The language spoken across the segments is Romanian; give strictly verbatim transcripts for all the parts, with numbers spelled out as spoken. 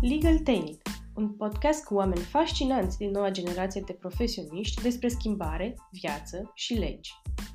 Legal Tale, un podcast cu oameni fascinanți din noua generație de profesioniști despre schimbare, viață și legi.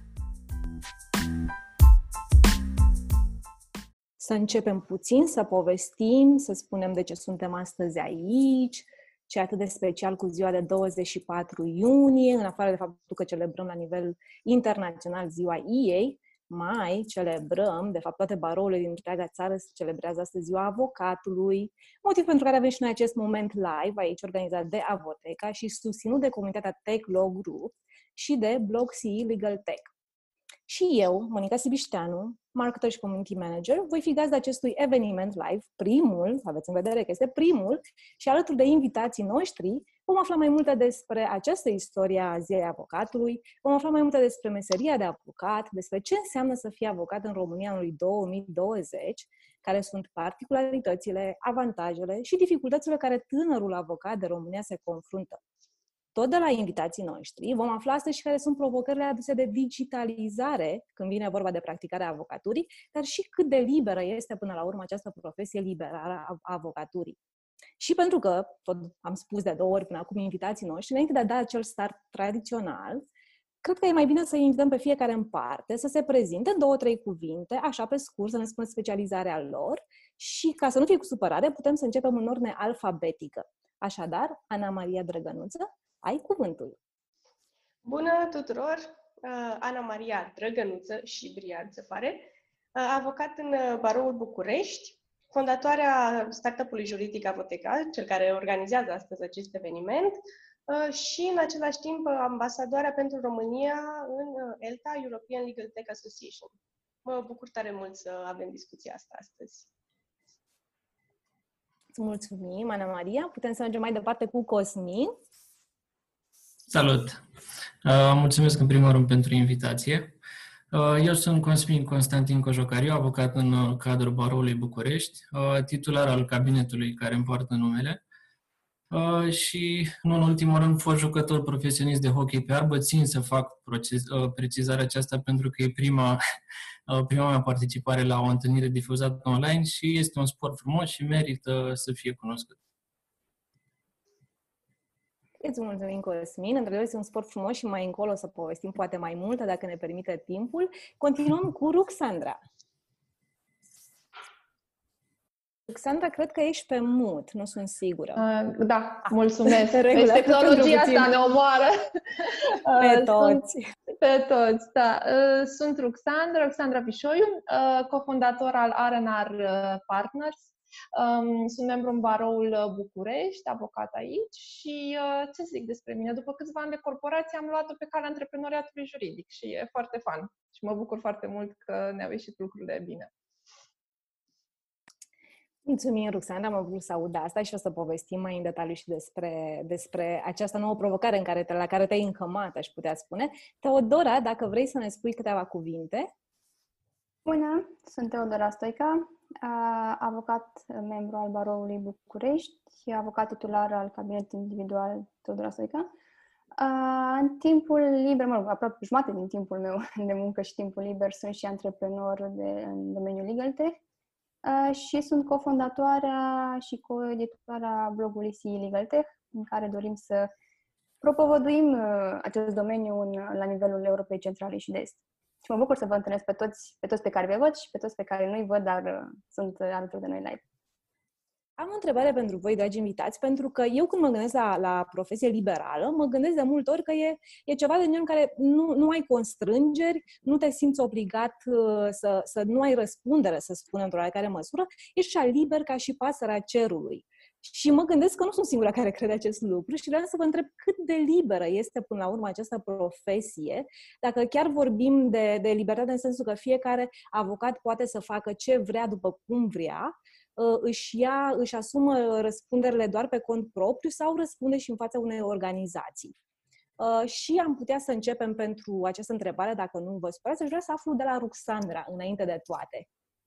Să începem puțin, să povestim, să spunem de ce suntem astăzi aici, ce e atât de special cu ziua de douăzeci și patru iunie, în afară de faptul că celebrăm la nivel internațional ziua ei, mai celebrăm, de fapt toate barourile din întreaga țară se celebrează astăzi ziua avocatului, motiv pentru care avem și noi acest moment live aici organizat de Avoteca și susținut de comunitatea Tech Law Group și de Blog C E Legal Tech. Și eu, Monica Sibișteanu, marketer și community manager, voi fi gazda acestui eveniment live, primul, aveți în vedere că este primul, și alături de invitații noștri vom afla mai multe despre această istorie a Zilei Avocatului, vom afla mai multe despre meseria de avocat, despre ce înseamnă să fii avocat în România anului două mii douăzeci, care sunt particularitățile, avantajele și dificultățile care tânărul avocat de România se confruntă. Tot de la invitații noștri vom afla astăzi și care sunt provocările aduse de digitalizare când vine vorba de practicarea avocaturii, dar și cât de liberă este până la urmă această profesie liberală a avocaturii. Și pentru că, tot am spus de două ori până acum invitații noștri, înainte de a da acel start tradițional, cred că e mai bine să invităm pe fiecare în parte, să se prezinte două, trei cuvinte, așa pe scurt, să ne spună specializarea lor și, ca să nu fie cu supărare, putem să începem în ordine alfabetică. Așadar, Ana Maria Drăgănuță, ai cuvântul. Bună tuturor! Ana Maria Drăgănuță și Brian, se pare, avocat în Baroul București, fondatoarea startup-ului juridic Avoteca, cel care organizează astăzi acest eveniment, și în același timp ambasadoarea pentru România în E L T A, European Legal Tech Association. Mă bucur tare mult să avem discuția asta astăzi. Îți mulțumim, Ana Maria. Putem să mergem mai departe cu Cosmin. Salut! Mulțumesc în primul rând pentru invitație. Eu sunt Cosmin Constantin Cojocariu, avocat în cadrul Baroului București, titular al cabinetului care îmi poartă numele și, nu în ultimul rând, fost jucător profesionist de hockey pe arbă. Țin să fac proces, precizarea aceasta pentru că e prima, prima mea participare la o întâlnire difuzată online și este un sport frumos și merită să fie cunoscut. Îți mulțumim, Cosmin. Într-adevăr, este un sport frumos și mai încolo să povestim poate mai multe, dacă ne permite timpul. Continuăm cu Ruxandra. Ruxandra, cred că ești pe mute, nu sunt sigură. Uh, da, mulțumesc. Regulă, tehnologia asta ne omoară. Pe toți. Sunt, pe toți, da. Uh, sunt Ruxandra, Ruxandra Pișoiu, uh, cofondator al R and R Partners. Um, sunt membru în Baroul București, avocat aici și uh, ce zic despre mine? După câțiva ani de corporație am luat-o pe calea antreprenoriatului juridic și e foarte fun și mă bucur foarte mult că ne-au ieșit lucrurile bine. Mulțumim, Ruxandra, mă bucur să aud asta și o să povestim mai în detaliu și despre, despre această nouă provocare în care te, la care te-ai încămat, aș putea spune. Teodora, dacă vrei să ne spui câteva cuvinte. Bună, sunt Teodora Stoica, avocat membru al Baroului București, avocat titular al cabinetului individual Teodora Stoica. În timpul liber, mă rog, aproape jumătate din timpul meu de muncă și timpul liber, sunt și antreprenor de, în domeniul Legal Tech și sunt cofondatoarea și coeditoarea blogului C E Legal Tech, în care dorim să propovăduim acest domeniu în, la nivelul Europei Centrale și de Est. Și mă bucur să vă întâlnesc pe toți, pe toți pe care vă văd și pe toți pe care nu-i văd, dar uh, sunt alături de noi live. Am o întrebare pentru voi, dragi invitați, pentru că eu când mă gândesc la, la profesie liberală, mă gândesc de multe ori că e, e ceva de genul în care nu, nu ai constrângeri, nu te simți obligat uh, să, să nu ai răspundere, să spunem, într-o oarecare măsură, ești așa liber ca și pasărea cerului. Și mă gândesc că nu sunt singura care crede acest lucru și vreau să vă întreb cât de liberă este până la urmă această profesie, dacă chiar vorbim de, de libertate în sensul că fiecare avocat poate să facă ce vrea după cum vrea, își ia, își asumă răspunderile doar pe cont propriu sau răspunde și în fața unei organizații. Și am putea să începem pentru această întrebare, dacă nu vă supărați, aș vrea să aflu de la Ruxandra, înainte de toate.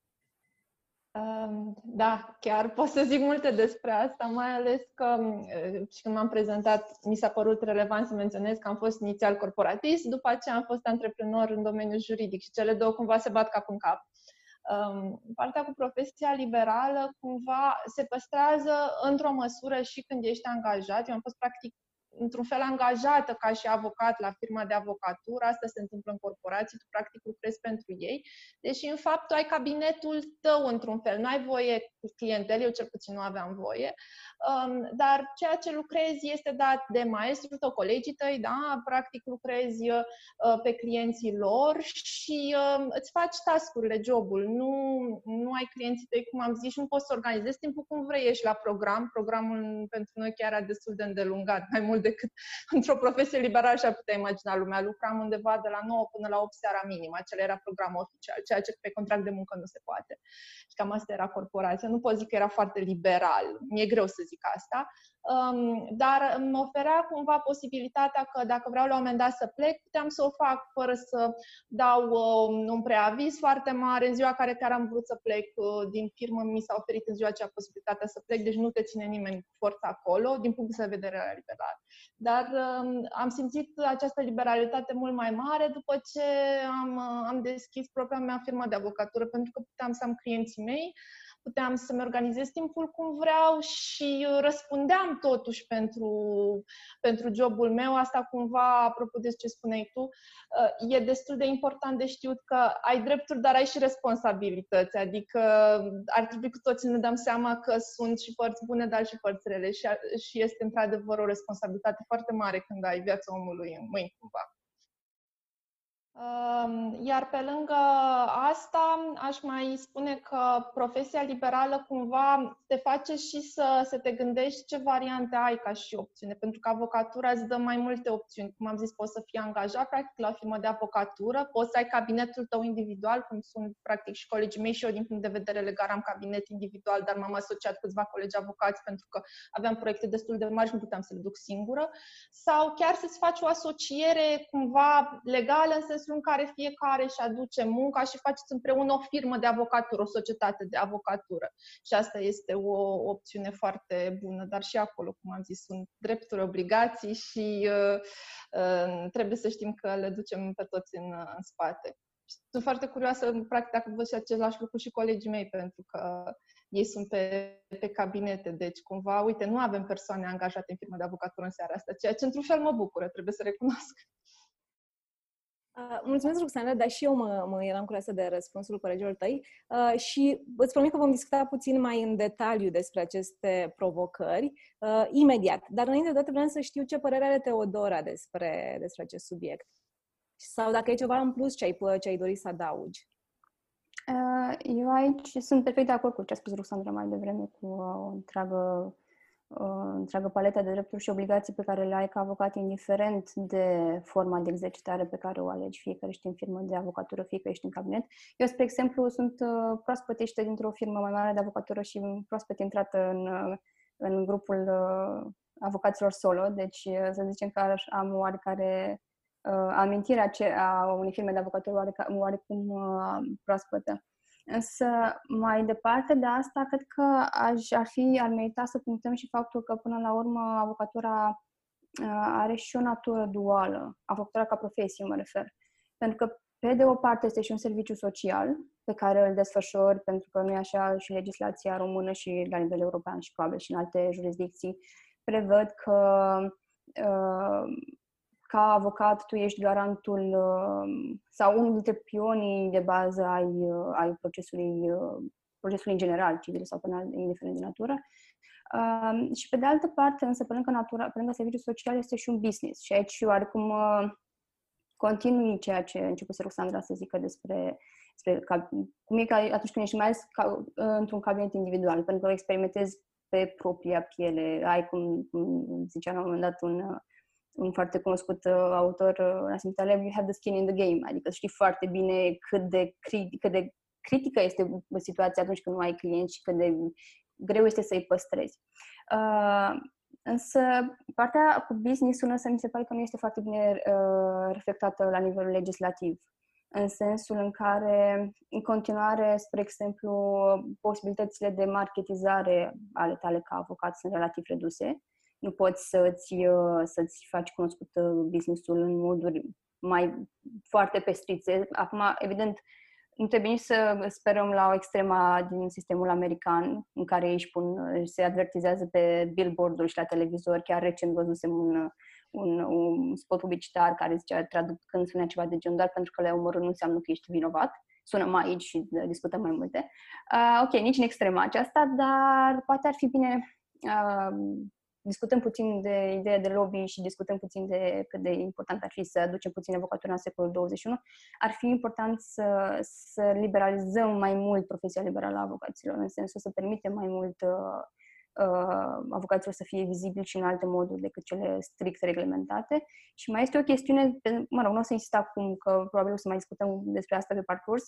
Da, chiar pot să zic multe despre asta, mai ales că și când m-am prezentat, mi s-a părut relevant să menționez că am fost inițial corporatist, după aceea am fost antreprenor în domeniul juridic și cele două cumva se bat cap în cap. Partea cu profesia liberală cumva se păstrează într-o măsură și când ești angajat. Eu am fost practic într-un fel angajată ca și avocat la firma de avocatură. Asta se întâmplă în corporații, tu practic lucrezi pentru ei. Deși în fapt tu ai cabinetul tău într-un fel, nu ai voie cu clientele, eu cel puțin nu aveam voie, um, dar ceea ce lucrezi este dat de maestrul tău, colegii tăi, da? Practic lucrezi uh, pe clienții lor și uh, îți faci task-urile, jobul. Nu, nu ai clienții tăi, cum am zis, și nu poți să organizezi timpul cum vrei, ești la program. Programul pentru noi chiar era destul de îndelungat, mai mult decât într-o profesie liberală, așa putea imagina lumea. Lucram undeva de la nouă până la opt seara minim. Acela era programul oficial, ceea ce pe contract de muncă nu se poate. Și cam asta era corporația. Nu pot zic că era foarte liberal. Mi-e greu să zic asta. Um, dar îmi oferea cumva posibilitatea că dacă vreau la un moment dat să plec, puteam să o fac fără să dau um, un preaviz foarte mare. În ziua care chiar am vrut să plec uh, din firmă, mi s-a oferit în ziua aceea posibilitatea să plec, deci nu te ține nimeni cu forța acolo, din punct de vedere liberal. Dar um, am simțit această liberalitate mult mai mare după ce am, uh, am deschis propria mea firmă de avocatură, pentru că puteam să am clienții mei, puteam să-mi organizez timpul cum vreau și răspundeam totuși pentru, pentru jobul meu. Asta cumva, apropo de ce spuneai tu, e destul de important de știut că ai drepturi, dar ai și responsabilități. Adică ar trebui cu toții să ne dăm seama că sunt și părți bune, dar și părți rele. Și, și este într-adevăr o responsabilitate foarte mare când ai viața omului în mâini, cumva. Iar pe lângă asta, aș mai spune că profesia liberală cumva te face și să, să te gândești ce variante ai ca și opțiune, pentru că avocatura îți dă mai multe opțiuni. Cum am zis, poți să fii angajat practic la o firmă de avocatură, poți să ai cabinetul tău individual, cum sunt practic și colegii mei, și eu din punct de vedere legal am cabinet individual, dar m-am asociat câțiva colegi avocați pentru că aveam proiecte destul de mari și nu puteam să le duc singură, sau chiar să-ți faci o asociere cumva legală, în sensul în care fiecare își aduce munca și faceți împreună o firmă de avocatură, o societate de avocatură. Și asta este o opțiune foarte bună, dar și acolo, cum am zis, sunt drepturi, obligații și uh, uh, trebuie să știm că le ducem pe toți în, în spate. Sunt foarte curioasă, practic, dacă văd și același lucru și colegii mei, pentru că ei sunt pe, pe cabinete, deci cumva, uite, nu avem persoane angajate în firmă de avocatură în seara asta, ceea ce într-un fel mă bucură, trebuie să recunosc. Uh, mulțumesc, Roxana, dar și eu mă, mă eram curioasă de răspunsul colegilor tăi uh, și îți promit că vom discuta puțin mai în detaliu despre aceste provocări uh, imediat. Dar înainte de toate vreau să știu ce părere are Teodora despre, despre acest subiect. Sau dacă e ceva în plus ce ai, ce ai dori să adaugi. Uh, eu aici sunt perfect de acord cu ce a spus Roxandra mai devreme, cu o întreagă o întreagă paletă de drepturi și obligații pe care le ai ca avocat, indiferent de forma de exercitare pe care o alegi, fie că ești în firmă de avocatură, fie că ești în cabinet. Eu, spre exemplu, sunt proaspăt ieșită dintr-o firmă mai mare de avocatură și proaspăt intrată în, în grupul avocaților solo, deci să zicem că am oarecare amintirea a unei firme de avocatură oarecum proaspătă. Însă, mai departe de asta, cred că aș, ar, fi, ar merita să punctăm și faptul că, până la urmă, avocatura are și o natură duală, avocatura ca profesie, mă refer. Pentru că, pe de o parte, este și un serviciu social pe care îl desfășori, pentru că nu e așa și legislația română și la nivel european și probabil și în alte jurisdicții prevăd că uh, ca avocat, tu ești garantul sau unul dintre pionii de bază ai, ai procesului, procesului în general, civil sau penal, indiferent de natură. Uh, și pe de altă parte, însă, pe lângă, natura, pe lângă serviciul social, este și un business. Și aici, oarecum, uh, continui ceea ce a început Roxandra să zică despre, despre ca, cum e ca atunci când ești mai ales ca, uh, într-un cabinet individual, pentru că experimentezi pe propria piele. Ai, cum, cum zicea la un moment dat un... Uh, un foarte cunoscut uh, autor, uh, Nassim Taleb, you have the skin in the game, adică știi foarte bine cât de, cri- cât de critică este situația atunci când nu ai clienți și cât de greu este să-i păstrezi. Uh, însă, partea cu business-ul însă mi se pare că nu este foarte bine uh, reflectată la nivelul legislativ, în sensul în care, în continuare, spre exemplu, posibilitățile de marketizare ale tale ca avocat sunt relativ reduse. Nu poți să-ți, să-ți faci cunoscut business-ul în moduri mai foarte pestrițe. Acum, evident, nu trebuie nici să sperăm la o extremă din sistemul american, în care ei își pun, se advertizează pe billboard-uri și la televizor. Chiar recent văzusem un, un, un spot publicitar care zicea, traducând, spunea ceva de genul, doar pentru că le-ai omorât nu înseamnă că ești vinovat. Sunăm aici și discutăm mai multe. Uh, ok, nici în extrema aceasta, dar poate ar fi bine... Uh, discutăm puțin de ideea de lobby și discutăm puțin de cât de important ar fi să aducem puțin avocatura în secolul douăzeci și unu, ar fi important să, să liberalizăm mai mult profesia liberală a avocaților, în sensul să permitem mai mult uh, uh, avocaților să fie vizibili și în alte moduri decât cele strict reglementate. Și mai este o chestiune, mă rog, nu o să insist acum, că probabil o să mai discutăm despre asta pe parcurs,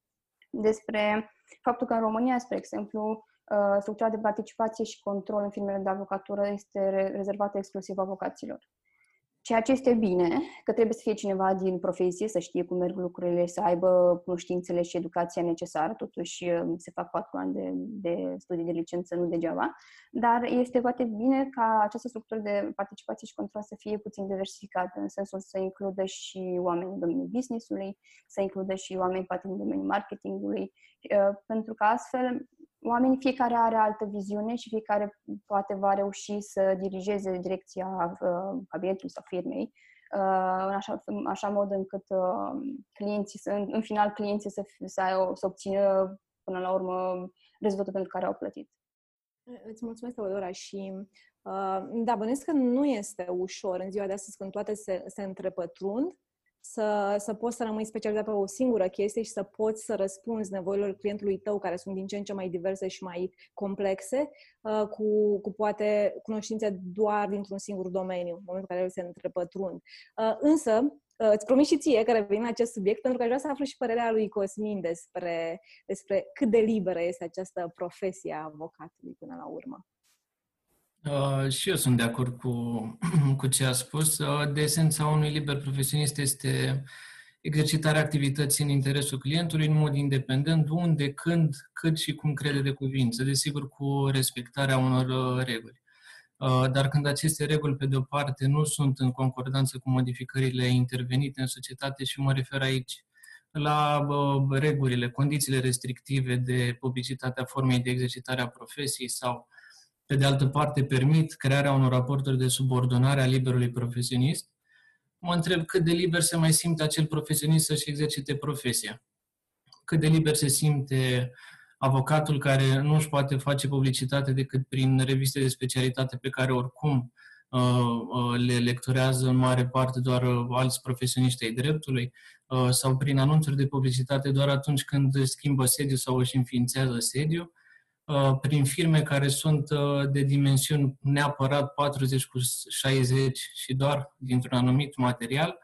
despre faptul că în România, spre exemplu, structura de participație și control în firmele de avocatură este rezervată exclusiv avocaților. Ceea ce este bine, că trebuie să fie cineva din profesie, să știe cum merg lucrurile, să aibă cunoștințele și educația necesară, totuși se fac patru ani de, de studii de licență, nu degeaba, dar este foarte bine ca această structură de participație și control să fie puțin diversificată, în sensul să includă și oameni în domeniul business-ului, să includă și oameni poate în domeniul marketingului, pentru că astfel oamenii, fiecare are altă viziune și fiecare poate va reuși să dirigeze direcția uh, cabinetului sau firmei uh, în așa, în așa mod încât uh, clienții, în, în final clienții să, să, să obțină până la urmă rezultatul pentru care au plătit. Îți mulțumesc, Teodora, și uh, da, bănuiesc că nu este ușor în ziua de astăzi când toate se, se întrepătrund, Să, să poți să rămâi specializat pe o singură chestie și să poți să răspunzi nevoilor clientului tău, care sunt din ce în ce mai diverse și mai complexe, uh, cu, cu poate cunoștințe doar dintr-un singur domeniu, în momentul în care el se întrepătrund. Uh, însă, uh, îți promit și ție că revenim la acest subiect, pentru că aș vrea să aflu și părerea lui Cosmin despre, despre cât de liberă este această profesie a avocatului până la urmă. Uh, și eu sunt de acord cu, cu ce a spus. Uh, de esența unui liber profesionist este exercitarea activității în interesul clientului în mod independent, unde, când, cât și cum crede de cuvință, desigur cu respectarea unor uh, reguli. Uh, dar când aceste reguli, pe de o parte, nu sunt în concordanță cu modificările intervenite în societate, și mă refer aici la uh, regulile, condițiile restrictive de publicitate a formei de exercitare a profesiei sau, pe de altă parte, permit crearea unor raporturi de subordonare a liberului profesionist, mă întreb cât de liber se mai simte acel profesionist să-și exercite profesia. Cât de liber se simte avocatul care nu își poate face publicitate decât prin reviste de specialitate pe care oricum uh, le lecturează în mare parte doar alți profesioniști ai dreptului, uh, sau prin anunțuri de publicitate doar atunci când își schimbă sediu sau își înființează sediu, prin firme care sunt de dimensiuni neapărat patruzeci cu șaizeci și doar dintr-un anumit material,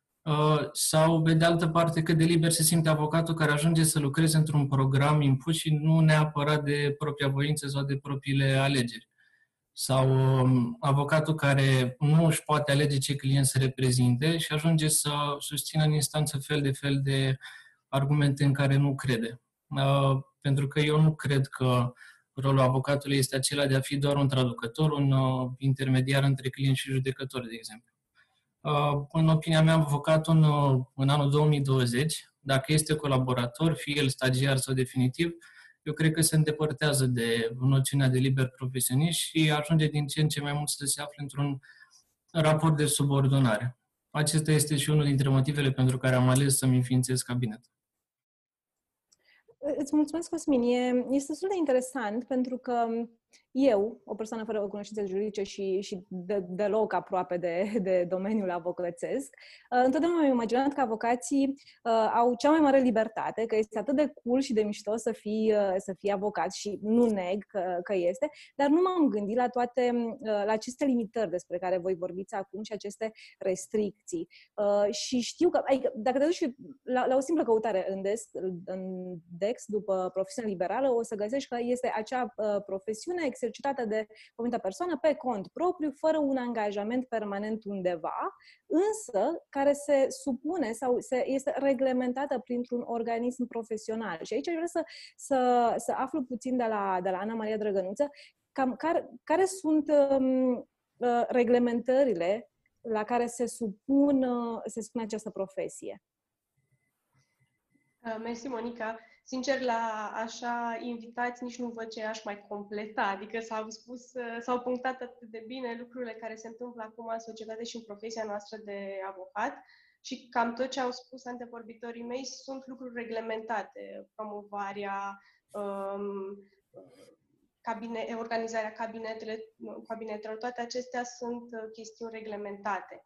sau, pe de altă parte, cât de liber se simte avocatul care ajunge să lucreze într-un program impus și nu neapărat de propria voință sau de propriile alegeri. Sau avocatul care nu își poate alege ce client să reprezinte și ajunge să susțină în instanță fel de fel de argumente în care nu crede. Pentru că eu nu cred că rolul avocatului este acela de a fi doar un traducător, un uh, intermediar între client și judecător, de exemplu. Uh, în opinia mea, avocatul în, uh, în anul două mii douăzeci, dacă este colaborator, fie el stagiar sau definitiv, eu cred că se îndepărtează de noțiunea de liber profesionist și ajunge din ce în ce mai mult să se afle într-un raport de subordonare. Acesta este și unul dintre motivele pentru care am ales să-mi înființez cabinetul. Îți mulțumesc, Cosmin. E, este destul de interesant pentru că eu, o persoană fără cunoștințe juridice și, și de, deloc aproape de, de domeniul avocățesc, întotdeauna mi-am imaginat că avocații uh, au cea mai mare libertate, că este atât de cool și de mișto să fii, uh, să fii avocat și nu neg că, că este, dar nu m-am gândit la toate, uh, la aceste limitări despre care voi vorbiți acum și aceste restricții. Uh, și știu că, adică, dacă te duci la, la o simplă căutare în Dex, în Dex după profesiune liberală, o să găsești că este acea uh, profesiune exercitată de o anumită persoană pe cont propriu, fără un angajament permanent undeva, însă care se supune sau se, este reglementată printr-un organism profesional. Și aici aș vrea să, să, să aflu puțin de la, de la Ana Maria Drăgănuță cam care, care sunt um, uh, reglementările la care se supun, uh, se supune această profesie. Mersi, Monica. Sincer, la așa invitați nici nu văd ce aș mai completa. Adică s-au spus, s-au punctat atât de bine lucrurile care se întâmplă acum în societate și în profesia noastră de avocat și cam tot ce au spus antevorbitorii mei sunt lucruri reglementate. Promovarea, um, cabine, organizarea cabinetele, cabinetelor, toate acestea sunt chestiuni reglementate.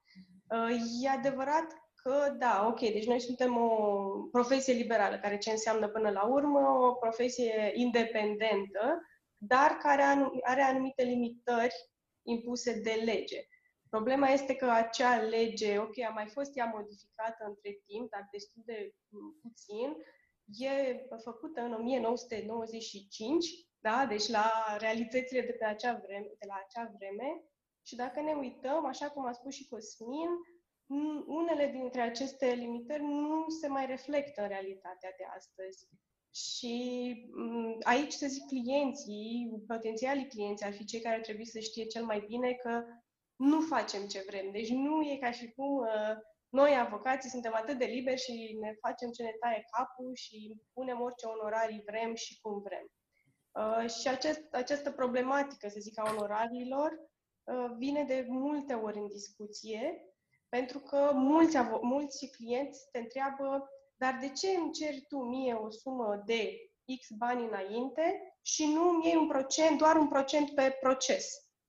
E adevărat că, da, ok, deci noi suntem o profesie liberală, care ce înseamnă până la urmă o profesie independentă, dar care are anumite limitări impuse de lege. Problema este că acea lege, ok, a mai fost ea modificată între timp, dar destul de puțin, e făcută în o mie nouă sute nouăzeci și cinci, da? Deci la realitățile de pe acea vreme, de la acea vreme. Și dacă ne uităm, așa cum a spus și Cosmin, unele dintre aceste limitări nu se mai reflectă în realitatea de astăzi. Și aici, să zic, clienții, potențialii clienți ar fi cei care ar trebui să știe cel mai bine că nu facem ce vrem. Deci nu e ca și cum uh, noi, avocații, suntem atât de liberi și ne facem ce ne taie capul și punem orice onorarii vrem și cum vrem. Uh, și acest, această problematică, să zic, a onorariilor uh, vine de multe ori în discuție, pentru că mulți, mulți clienți te întreabă, dar de ce îmi ceri tu mie o sumă de X bani înainte și nu îmi iei un procent, doar un procent pe proces?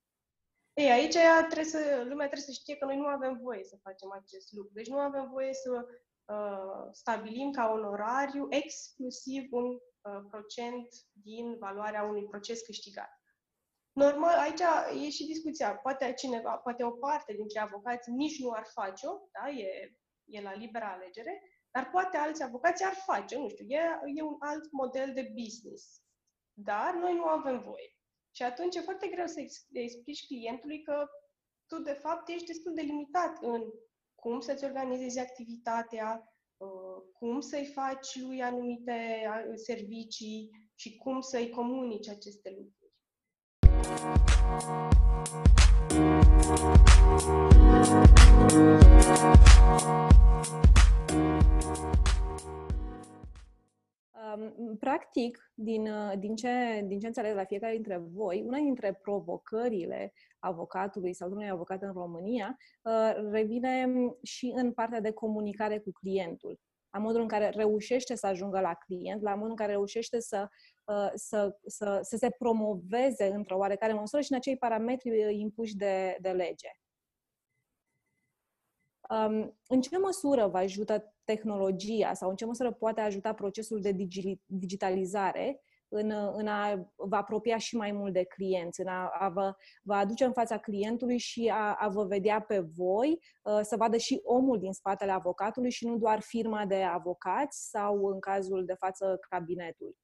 Ei, aici trebuie să, lumea trebuie să știe că noi nu avem voie să facem acest lucru. Deci nu avem voie să uh, stabilim ca onorariu exclusiv un uh, procent din valoarea unui proces câștigat. Normal, aici e și discuția. Poate cineva, poate o parte dintre avocați nici nu ar face-o, da? e, e la liberă alegere, dar poate alți avocați ar face, nu știu, e, e un alt model de business. Dar noi nu avem voie. Și atunci e foarte greu să explici clientului că tu, de fapt, ești destul de limitat în cum să-ți organizezi activitatea, cum să-i faci lui anumite servicii și cum să-i comunici aceste lucruri. Practic, din, din, ce, din ce înțeleg la fiecare dintre voi, una dintre provocările avocatului sau unui avocat în România revine și în partea de comunicare cu clientul. La modul în care reușește să ajungă la client, la modul în care reușește să, să, să, să se promoveze într-o oarecare măsură și în acei parametri impuși de, de lege. În ce măsură vă ajută tehnologia sau în ce măsură poate ajuta procesul de digitalizare în, în a vă apropia și mai mult de clienți, în a, a vă, vă aduce în fața clientului și a, a vă vedea pe voi, să vadă și omul din spatele avocatului și nu doar firma de avocați sau, în cazul de față, cabinetul?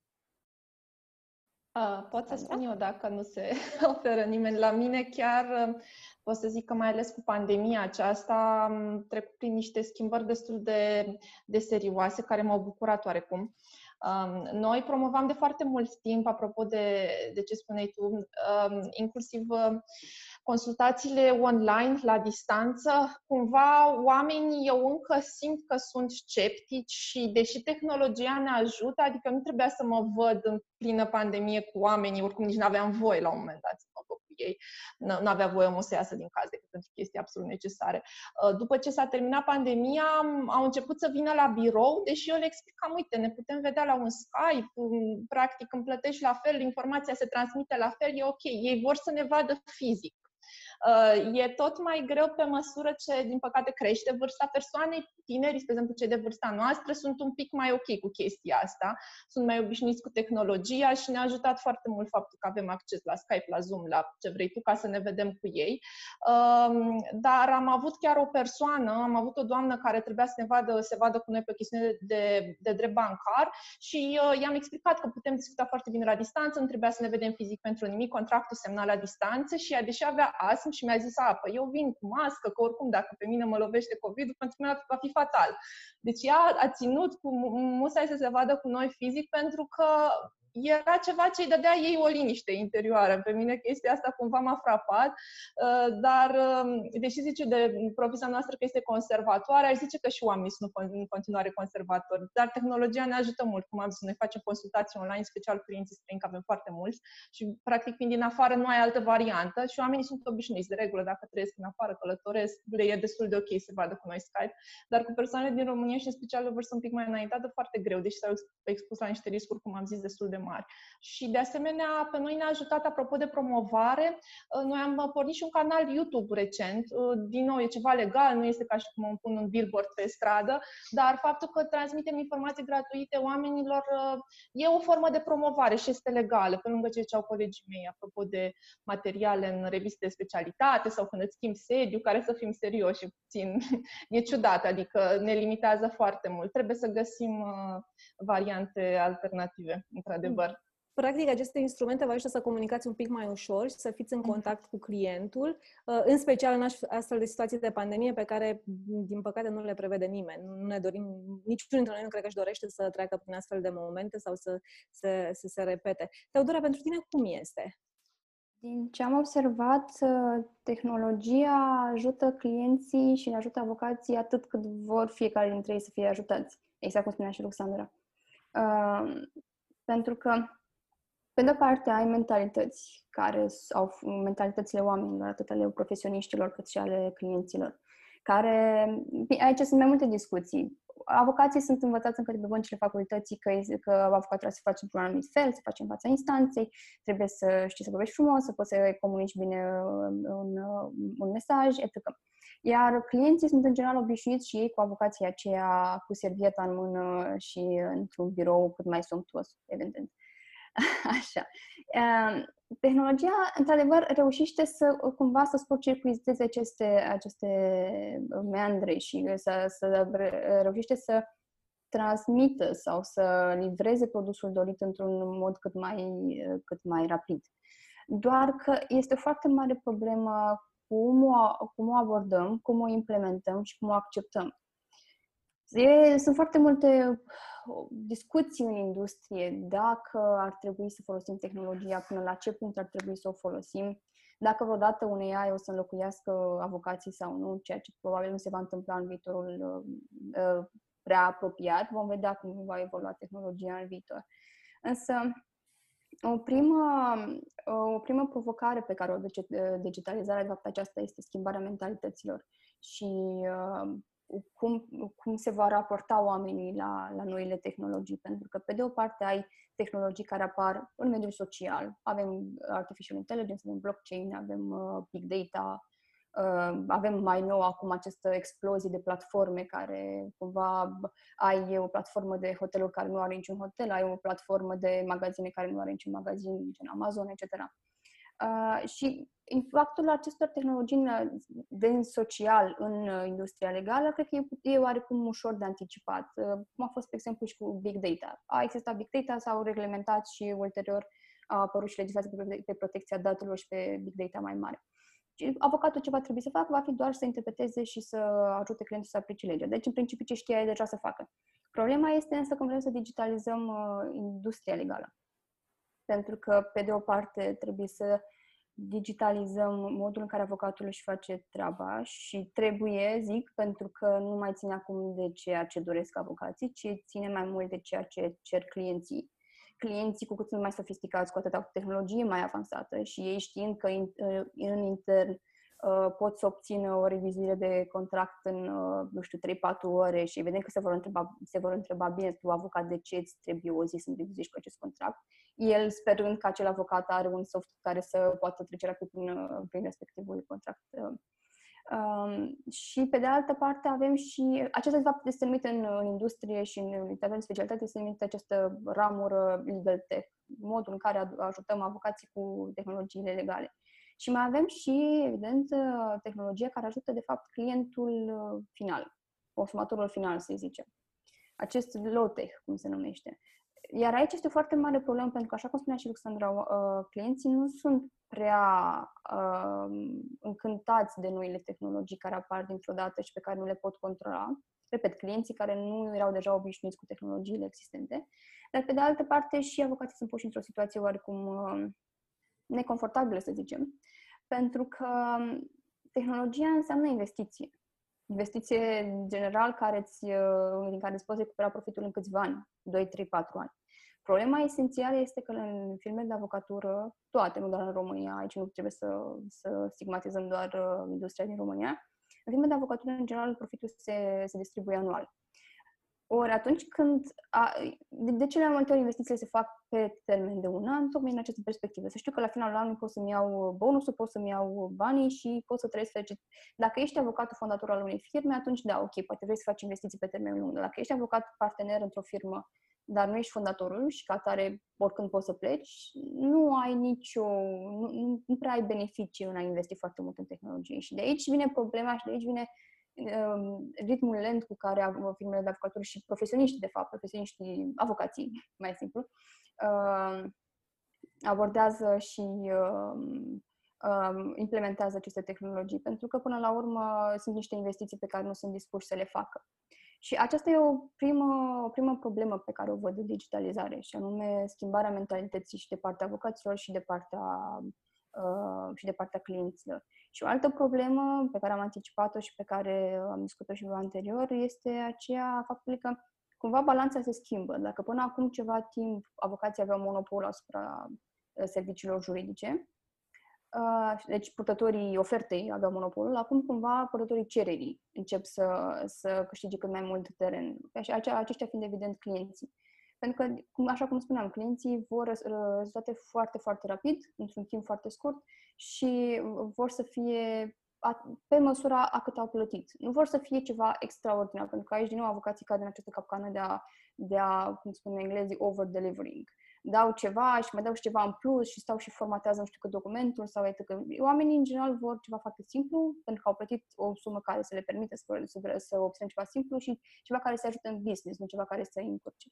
Uh, pot să spun eu dacă nu se oferă nimeni. La mine chiar pot să zic că mai ales cu pandemia aceasta am trecut prin niște schimbări destul de, de serioase care m-au bucurat oarecum. Um, noi promovam de foarte mult timp, apropo de, de ce spuneai tu, um, inclusiv uh, consultațiile online, la distanță. Cumva oamenii, eu încă simt că sunt sceptici și deși tehnologia ne ajută, adică nu trebuia să mă văd în plină pandemie cu oamenii, oricum nici nu aveam voie la un moment dat să mă văd cu ei. Nu avea voie omul să iasă din casă decât pentru chestii absolut necesare. După ce s-a terminat pandemia, au început să vină la birou, deși eu le explicam, uite, ne putem vedea la un Skype, practic îmi plătești la fel, informația se transmite la fel, e ok. Ei vor să ne vadă fizic. E tot mai greu pe măsură ce, din păcate, crește vârsta persoanei. Tinerii, spre exemplu, cei de vârsta noastră, sunt un pic mai ok cu chestia asta. Sunt mai obișnuiți cu tehnologia și ne-a ajutat foarte mult faptul că avem acces la Skype, la Zoom, la ce vrei tu, ca să ne vedem cu ei. Dar am avut chiar o persoană, am avut o doamnă care trebuia să ne vadă, se vadă cu noi pe chestiune de, de drept bancar și i-am explicat că putem discuta foarte bine la distanță, nu trebuia să ne vedem fizic pentru nimic, contractul semnat la distanță și ea, deși avea astm și mi-a zis, a, păi eu vin cu mască, că oricum dacă pe mine mă lovește COVID-ul, pentru mine va fi fatal. Deci ea a ținut cu musai să se vadă cu noi fizic pentru că era ceva ce îi dădea ei o liniște interioară. Pe mine chestia asta cumva m-a frapat, dar deși zice de profesia noastră că este conservatoare, aș zice că și oamenii sunt în continuare conservatori. Dar tehnologia ne ajută mult, cum am zis, noi facem consultații online, special clienții străini, că avem foarte mulți și practic fiind din afară nu ai altă variantă și oamenii sunt obișnuiți de regulă, dacă trăiesc în afară, călătoresc, le e destul de ok să vadă cu noi Skype, dar cu persoanele din România și în special de vârstă un pic mai înaintată, foarte greu, deși s-au expus la niște riscuri, cum am zis, destul de mari. Și de asemenea, pe noi ne-a ajutat, apropo de promovare, noi am pornit și un canal YouTube recent, din nou e ceva legal, nu este ca și cum îmi pun un billboard pe stradă, dar faptul că transmitem informații gratuite oamenilor e o formă de promovare și este legală, pe lângă ce au colegii mei, apropo de materiale în reviste de specialitate sau când îți schimbi sediu, care să fim serioși și puțin, e ciudat, adică ne limitează foarte mult. Trebuie să găsim variante alternative, într-adevăr. Practic, aceste instrumente vă ajută să comunicați un pic mai ușor și să fiți în contact cu clientul, în special în astfel de situații de pandemie pe care, din păcate, nu le prevede nimeni. Nu ne dorim, niciunul dintre noi nu cred că își dorește să treacă prin astfel de momente sau să, să, să se repete. Teodora, pentru tine cum este? Din ce am observat, tehnologia ajută clienții și ne ajută avocații atât cât vor fiecare dintre ei să fie ajutați. Exact cum spunea și Ruxandra. Uh, pentru că, pe de-o parte, ai mentalități care au mentalitățile oamenilor, atât ale profesioniștilor cât și ale clienților, care, aici sunt mai multe discuții. Avocații sunt învățați încă de pe băncile facultății că, că avocatul trebuie să face într-un anumit fel, să faci în fața instanței, trebuie să știi să vorbești frumos, să poți să comunici bine un, un mesaj, et cetera. Iar clienții sunt în general obișnuiți și ei cu avocația aceea cu servieta în mână și într-un birou cât mai somptuos, evident. Așa. Tehnologia, într-adevăr, reușește să cumva să scurt-circuiteze aceste, aceste meandre și să, să reușește să transmită sau să livreze produsul dorit într-un mod cât mai, cât mai rapid. Doar că este o foarte mare problemă cum o, cum o abordăm, cum o implementăm și cum o acceptăm. E, sunt foarte multe discuții în industrie dacă ar trebui să folosim tehnologia, până la ce punct ar trebui să o folosim, dacă vreodată un A I o să înlocuiască avocații sau nu, ceea ce probabil nu se va întâmpla în viitorul uh, prea apropiat. Vom vedea cum va evolua tehnologia în viitor. Însă, o primă, o primă provocare pe care o duce digitalizarea, de fapt aceasta, este schimbarea mentalităților și uh, Cum, cum se va raporta oamenii la, la noile tehnologii. Pentru că, pe de o parte, ai tehnologii care apar în mediul social. Avem artificial intelligence, avem blockchain, avem uh, big data, uh, avem mai nou acum această explozie de platforme care, cumva, ai o platformă de hoteluri care nu are niciun hotel, ai o platformă de magazine care nu are niciun magazin, gen Amazon, et cetera. Uh, și impactul acestor tehnologii din social în industria legală, cred că e, e oarecum ușor de anticipat. Uh, cum a fost, de exemplu, și cu Big Data. A existat Big Data, s-au reglementat și ulterior a apărut și legislația pe, pe protecția datelor și pe Big Data mai mare. Și avocatul ce va trebui să facă va fi doar să interpreteze și să ajute clientul să aplice legea. Deci, în principiu, ce știa el deja să facă. Problema este însă că vrem să digitalizăm uh, industria legală. Pentru că, pe de o parte, trebuie să digitalizăm modul în care avocatul își face treaba și trebuie, zic, pentru că nu mai ține acum de ceea ce doresc avocații, ci ține mai mult de ceea ce cer clienții. Clienții, cu cât sunt mai sofisticați, cu atâta cu tehnologie mai avansată și ei știind că în, în intern pot să obțină o revizuire de contract în, nu știu, trei patru ore și evident că se vor întreba, se vor întreba bine tu, avocat, de ce îți trebuie o zi să revizuiești cu acest contract. El, sperând că acel avocat are un soft care să poată trece rapid prin, prin respectivul contract. Um, și pe de altă parte avem și, acesta de fapt este numit în, în industrie și în literatură de specialitate, este numit această ramură legal tech, modul în care ajutăm avocații cu tehnologiile legale. Și mai avem și, evident, tehnologia care ajută, de fapt, clientul final, consumatorul final, să zicem. Acest low-tech, cum se numește. Iar aici este o foarte mare problemă, pentru că, așa cum spunea și Ruxandra, clienții nu sunt prea uh, încântați de noile tehnologii care apar dintr-o dată și pe care nu le pot controla. repet, clienții care nu erau deja obișnuiți cu tehnologiile existente, dar pe de altă parte și avocații sunt puși într-o situație oarecum uh, neconfortabilă, să zicem, pentru că tehnologia înseamnă investiție. Investiție în general care îți, uh, din care îți poți recupera profitul în câțiva ani, doi, trei, patru ani. Problema esențială este că în firmele de avocatură, toate, nu doar în România, aici nu trebuie să, să stigmatizăm doar uh, industria din România, în firmele de avocatură, în general, profitul se, se distribuie anual. Ori atunci când, a, de, de cele mai multe ori investițiile se fac pe termen de un an, tocmai în această perspectivă. Să știu că la finalul anului pot să-mi iau bonusul, pot să-mi iau banii și pot să trăiesc fericit. Dacă ești avocatul fondator al unei firme, atunci da, ok, poate vrei să faci investiții pe termen lung. Dacă ești avocat partener într-o firmă, dar nu ești fondatorul și ca atare oricând poți să pleci, nu ai nicio, nu, nu, nu prea ai beneficii în a investi foarte mult în tehnologie. Și de aici vine problema și de aici vine um, ritmul lent cu care firmele de avocatură și profesioniștii, de fapt, profesioniștii, avocații, mai simplu, uh, abordează și uh, uh, implementează aceste tehnologii. Pentru că, până la urmă, sunt niște investiții pe care nu sunt dispuși să le facă. Și aceasta e o primă, o primă problemă pe care o văd în digitalizare, și anume schimbarea mentalității și de partea avocaților și de partea, uh, și de partea clienților. Și o altă problemă pe care am anticipat-o și pe care am discutat-o și anterior este aceea a faptului că cumva balanța se schimbă. Dacă până acum ceva timp avocații aveau monopol asupra serviciilor juridice, deci purtătorii ofertei aveau monopolul, acum cumva purtătorii cererii încep să, să câștige cât mai mult teren. Și aceștia fiind evident clienții. Pentru că, așa cum spuneam, clienții vor rezultate foarte, foarte rapid, într-un timp foarte scurt și vor să fie pe măsura a cât au plătit. Nu vor să fie ceva extraordinar, pentru că aici, din nou, avocații cad în această capcană de a, de a cum spun englezii, over-delivering. Dau ceva și mai dau și ceva în plus și stau și formatează nu știu cât documentul sau et cetera. Oamenii, în general, vor ceva foarte simplu, pentru că au plătit o sumă care să le permite să, să, să obțină ceva simplu și ceva care să ajute în business, nu ceva care să îi încurce.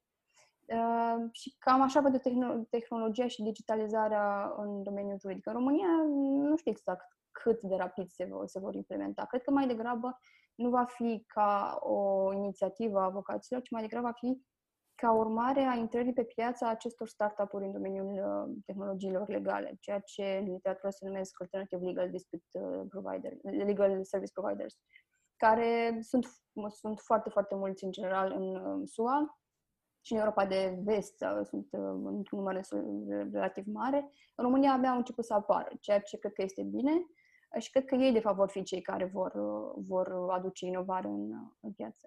Uh, și cam așa văd tehn- tehnologia și digitalizarea în domeniul juridic. În România nu știu exact cât de rapid se vor, se vor implementa. Cred că mai degrabă nu va fi ca o inițiativă a avocaților, ci mai degrabă va fi ca urmare a intrării pe piața acestor startup-uri în domeniul uh, tehnologiilor legale, ceea ce în literatură se numesc Alternative Legal Dispute uh, Provider, Legal Service Providers, care sunt, sunt foarte, foarte mulți în general în uh, S U A și în Europa de Vest uh, sunt uh, într-un număr relativ mare. În România abia au început să apară, ceea ce cred că este bine uh, și cred că ei, de fapt, vor fi cei care vor, uh, vor aduce inovare în, uh, în piață.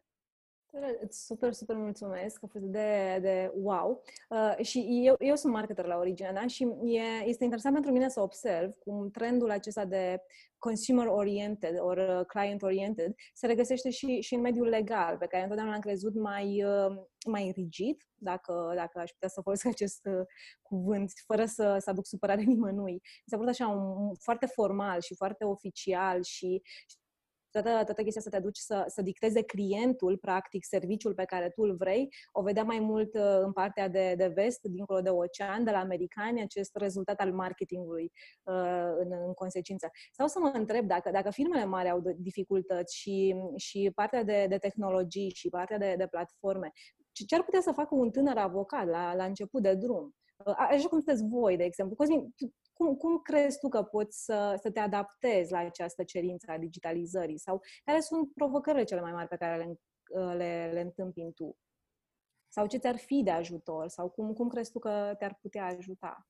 Super, super mulțumesc, a fost de, de wow. Uh, și eu, eu sunt marketer la origine, da? Și e, este interesant pentru mine să observ cum trendul acesta de consumer-oriented ori client-oriented se regăsește și, și în mediul legal, pe care întotdeauna l-am crezut mai, mai rigid, dacă, dacă aș putea să folosesc acest uh, cuvânt, fără să, să aduc supărare nimănui. S-a părut așa un, un, foarte formal și foarte oficial și Toată, toată chestia să te duci să, să dicteze clientul, practic, serviciul pe care tu îl vrei, o vedea mai mult în partea de, de vest, dincolo de ocean, de la americani, acest rezultat al marketingului în, în consecință. Sau să mă întreb dacă, dacă firmele mari au dificultăți și, și partea de, de tehnologii și partea de, de platforme, ce ar putea să facă un tânăr avocat la, la început de drum? Așa cum sunteți voi, de exemplu. Cosmin, Cum, cum crezi tu că poți să, să te adaptezi la această cerință a digitalizării? Sau care sunt provocările cele mai mari pe care le, le, le întâmpini tu? Sau ce ți-ar fi de ajutor? Sau cum, cum crezi tu că te-ar putea ajuta?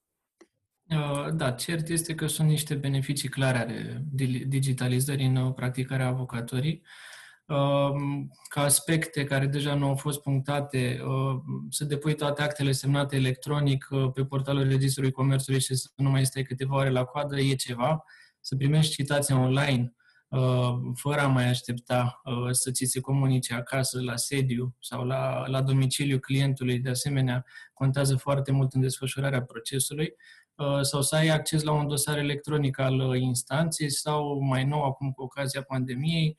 Da, cert este că sunt niște beneficii clare ale digitalizării în practicarea avocaturii. Ca aspecte care deja nu au fost punctate, să depui toate actele semnate electronic pe portalul Registrului Comerțului și să nu mai stai câteva ore la coadă, e ceva. Să primești citația online, fără a mai aștepta să ți se comunice acasă, la sediu sau la, la domiciliul clientului, de asemenea, contează foarte mult în desfășurarea procesului. Sau să ai acces la un dosar electronic al instanței sau, mai nou, acum cu ocazia pandemiei,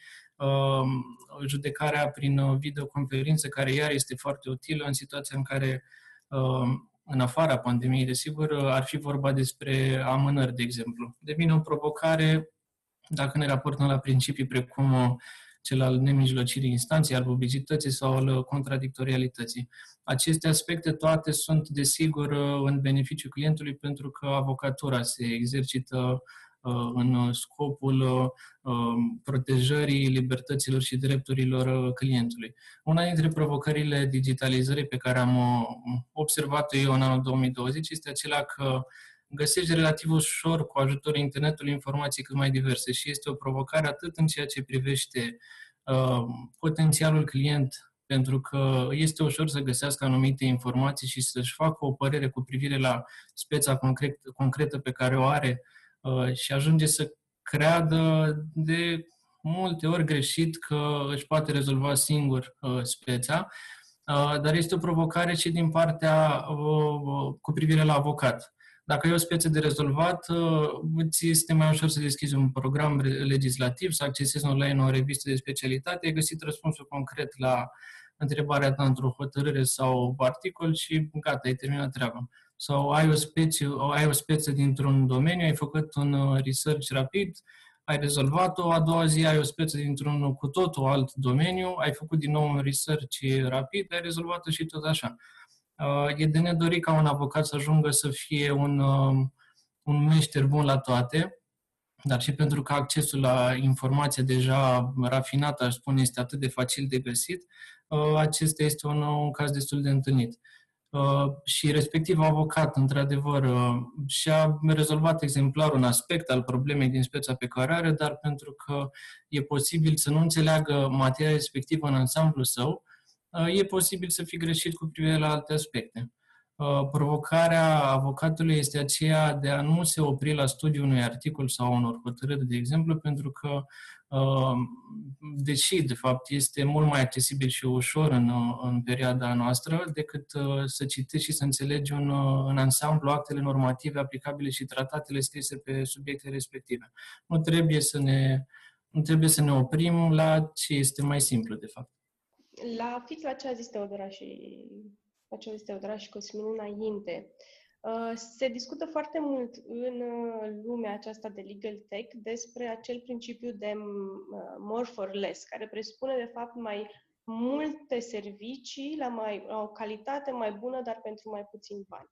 judecarea prin videoconferință, care iar este foarte utilă în situația în care, în afara pandemiei, desigur, ar fi vorba despre amânări, de exemplu. Devine o provocare dacă ne raportăm la principii precum cel al nemijlocirii instanței, al publicității sau al contradictorialității. Aceste aspecte toate sunt, desigur, în beneficiul clientului pentru că avocatura se exercită în scopul protejării libertăților și drepturilor clientului. Una dintre provocările digitalizării pe care am observat-o eu în anul două mii douăzeci este acela că găsești relativ ușor, cu ajutorul internetului, informații cât mai diverse și este o provocare atât în ceea ce privește uh, potențialul client, pentru că este ușor să găsească anumite informații și să-și facă o părere cu privire la speța concret, concretă pe care o are uh, și ajunge să creadă de multe ori greșit că își poate rezolva singur uh, speța, uh, dar este o provocare și din partea uh, cu privire la avocat. Dacă e o speță de rezolvat, îți este mai ușor să deschizi un program legislativ, să accesezi online o revistă de specialitate, ai găsit răspunsul concret la întrebarea ta într-o hotărâre sau articol și gata, ai terminat treaba. Sau ai o, specie, ai o speță dintr-un domeniu, ai făcut un research rapid, ai rezolvat-o, a doua zi ai o speță dintr-un cu totul alt domeniu, ai făcut din nou un research rapid, ai rezolvat-o și tot așa. E de nedorit ca un avocat să ajungă să fie un, un meșter bun la toate, dar și pentru că accesul la informație deja rafinată, aș spune, este atât de facil de găsit, acesta este un, un caz destul de întâlnit. Și respectiv avocat, într-adevăr, și-a rezolvat exemplar un aspect al problemei din speța pe care are, dar pentru că e posibil să nu înțeleagă materia respectivă în ansamblu său, e posibil să fie greșit cu privire la alte aspecte. Provocarea avocatului este aceea de a nu se opri la studiul unui articol sau unor hotărâri, de exemplu, pentru că, deși, de fapt, este mult mai accesibil și ușor în, în perioada noastră decât să citești și să înțelegi un, în ansamblu actele normative aplicabile și tratatele scrise pe subiectele respective. Nu trebuie să ne, nu trebuie să ne oprim la ce este mai simplu, de fapt. La fix la ce a zis Teodora și, la ce a zis Teodora și Cosmin înainte, uh, se discută foarte mult în uh, lumea aceasta de legal tech despre acel principiu de uh, more for less, care presupune de fapt mai multe servicii la, mai, la o calitate mai bună, dar pentru mai puțini bani.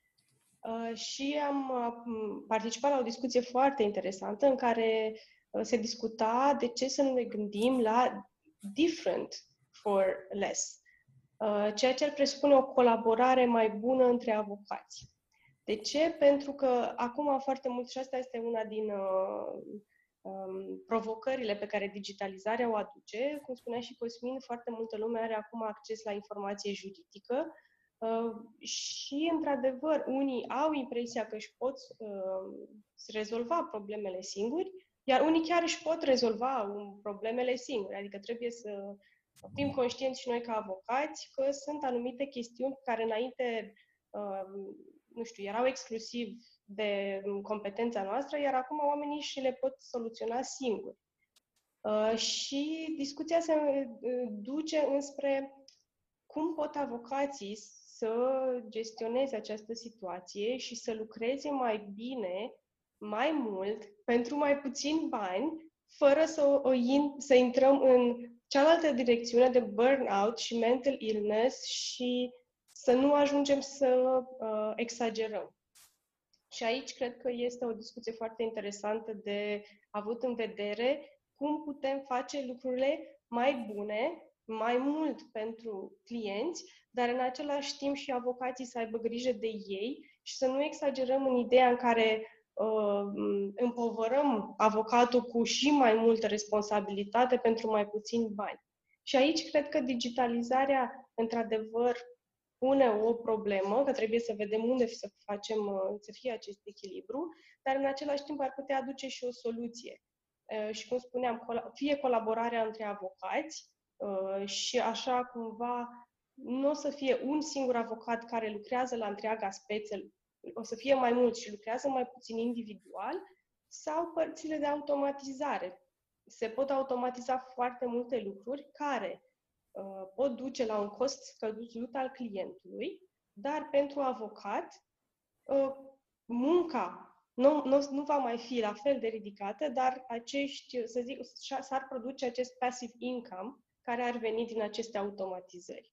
Uh, și am uh, participat la o discuție foarte interesantă în care uh, se discuta de ce să nu ne gândim la different for less, uh, ceea ce ar presupune o colaborare mai bună între avocați. De ce? Pentru că acum foarte mult, și asta este una din uh, um, provocările pe care digitalizarea o aduce, cum spunea și Cosmin, foarte multă lume are acum acces la informație juridică uh, și, într-adevăr, unii au impresia că își pot uh, rezolva problemele singuri, iar unii chiar își pot rezolva um, problemele singuri, adică trebuie să fim conștienți și noi ca avocați că sunt anumite chestiuni care înainte, uh, nu știu, erau exclusiv de competența noastră, iar acum oamenii și le pot soluționa singuri. Uh, și discuția se uh, duce înspre cum pot avocații să gestioneze această situație și să lucreze mai bine, mai mult, pentru mai puțini bani, fără să, o, să intrăm în cealaltă direcțiune de burnout și mental illness și să nu ajungem să uh, exagerăm. Și aici cred că este o discuție foarte interesantă de avut în vedere cum putem face lucrurile mai bune, mai mult pentru clienți, dar în același timp și avocații să aibă grijă de ei și să nu exagerăm în ideea în care uh, împovărăm avocatul cu și mai multă responsabilitate pentru mai puțini bani. Și aici cred că digitalizarea, într-adevăr, pune o problemă, că trebuie să vedem unde să facem, să fie acest echilibru, dar în același timp ar putea aduce și o soluție. Și cum spuneam, fie colaborarea între avocați și așa cumva nu o să fie un singur avocat care lucrează la întreaga speță, o să fie mai mulți și lucrează mai puțin individual, sau părțile de automatizare. Se pot automatiza foarte multe lucruri care uh, pot duce la un cost scăzut al clientului, dar pentru avocat, uh, munca nu, nu, nu va mai fi la fel de ridicată, dar acești, să zic, s-ar produce acest passive income care ar veni din aceste automatizări.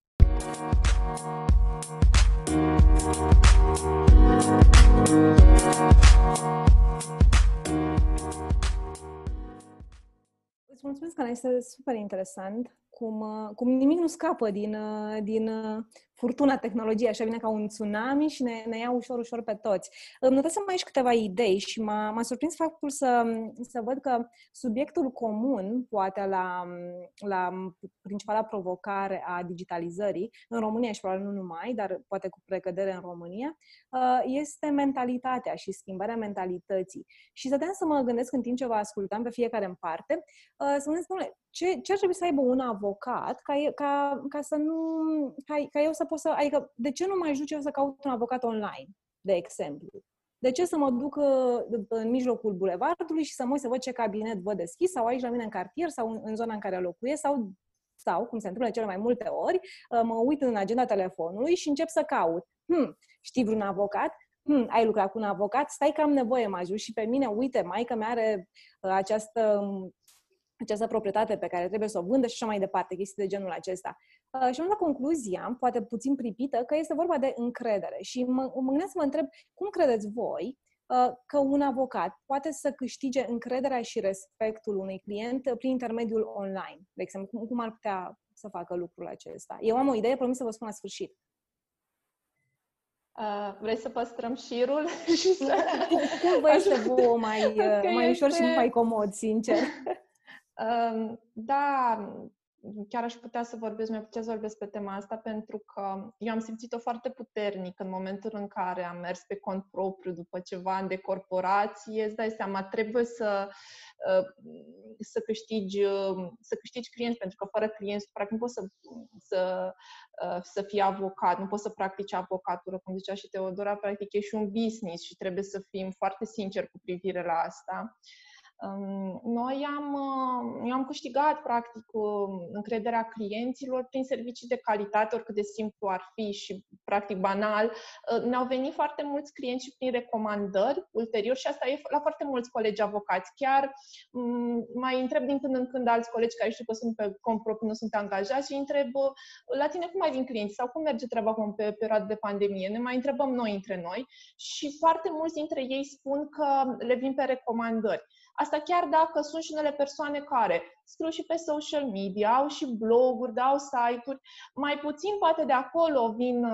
Îți mulțumesc, Ana, este super interesant cum, cum nimic nu scapă din, din furtuna tehnologiei, așa vine ca un tsunami și ne, ne ia ușor, ușor pe toți. Îmi notasem aici câteva idei și m-a, m-a surprins faptul să, să văd că subiectul comun, poate la, la principala provocare a digitalizării, în România și probabil nu numai, dar poate cu precădere în România, este mentalitatea și schimbarea mentalității. Și stăteam să mă gândesc în timp ce vă ascultam pe fiecare în parte, să mă gândesc, dom'le, ce, ce ar trebui să aibă un avocat ca, ca, ca să nu, ca, ca eu să pot să, adică de ce nu mai duc eu să caut un avocat online, de exemplu? De ce să mă duc în mijlocul bulevardului și să mă uit să văd ce cabinet văd deschis sau aici la mine în cartier sau în, în zona în care locuiesc sau, sau, cum se întâmplă cele mai multe ori, mă uit în agenda telefonului și încep să caut. Hm, știi vreun avocat? Hm, ai lucrat cu un avocat? Stai că am nevoie, mă ajut și pe mine, uite, maică mea are această... această proprietate pe care trebuie să o vândă și așa mai departe, chestii de genul acesta. Uh, și am la concluzia, poate puțin pripită, că este vorba de încredere. Și mă, mă gândesc să mă întreb, cum credeți voi uh, că un avocat poate să câștige încrederea și respectul unui client prin intermediul online? De exemplu, cum, cum ar putea să facă lucrul acesta? Eu am o idee, promis să vă spun la sfârșit. Uh, vrei să păstrăm șirul? și să... Cum vă este vouă mai, uh, mai ușor este... și mai comod, sincer? Da, chiar aș putea să vorbesc, mai putea să vorbesc pe tema asta, pentru că eu am simțit-o foarte puternic în momentul în care am mers pe cont propriu după ceva ani de corporație. Îți dai seama, trebuie să, să, câștigi, să câștigi clienți, pentru că fără clienți, practic, nu poți să, să, să fii avocat, nu poți să practici avocatură, cum zicea și Teodora, practic e și un business și trebuie să fim foarte sinceri cu privire la asta. Noi am, eu am câștigat, practic, încrederea clienților prin servicii de calitate, oricât de simplu ar fi și, practic, banal. Ne-au venit foarte mulți clienți și prin recomandări ulterior și asta e la foarte mulți colegi avocați. Chiar mai întreb din când în când alți colegi care știu că sunt pe cont propriu, nu sunt angajați și întreb la tine cum mai vin clienți sau cum merge treaba acum pe perioada de pandemie. Ne mai întrebăm noi între noi și foarte mulți dintre ei spun că le vin pe recomandări. Asta chiar dacă sunt și unele persoane care scriu și pe social media, au și bloguri, au site-uri, mai puțin poate de acolo vin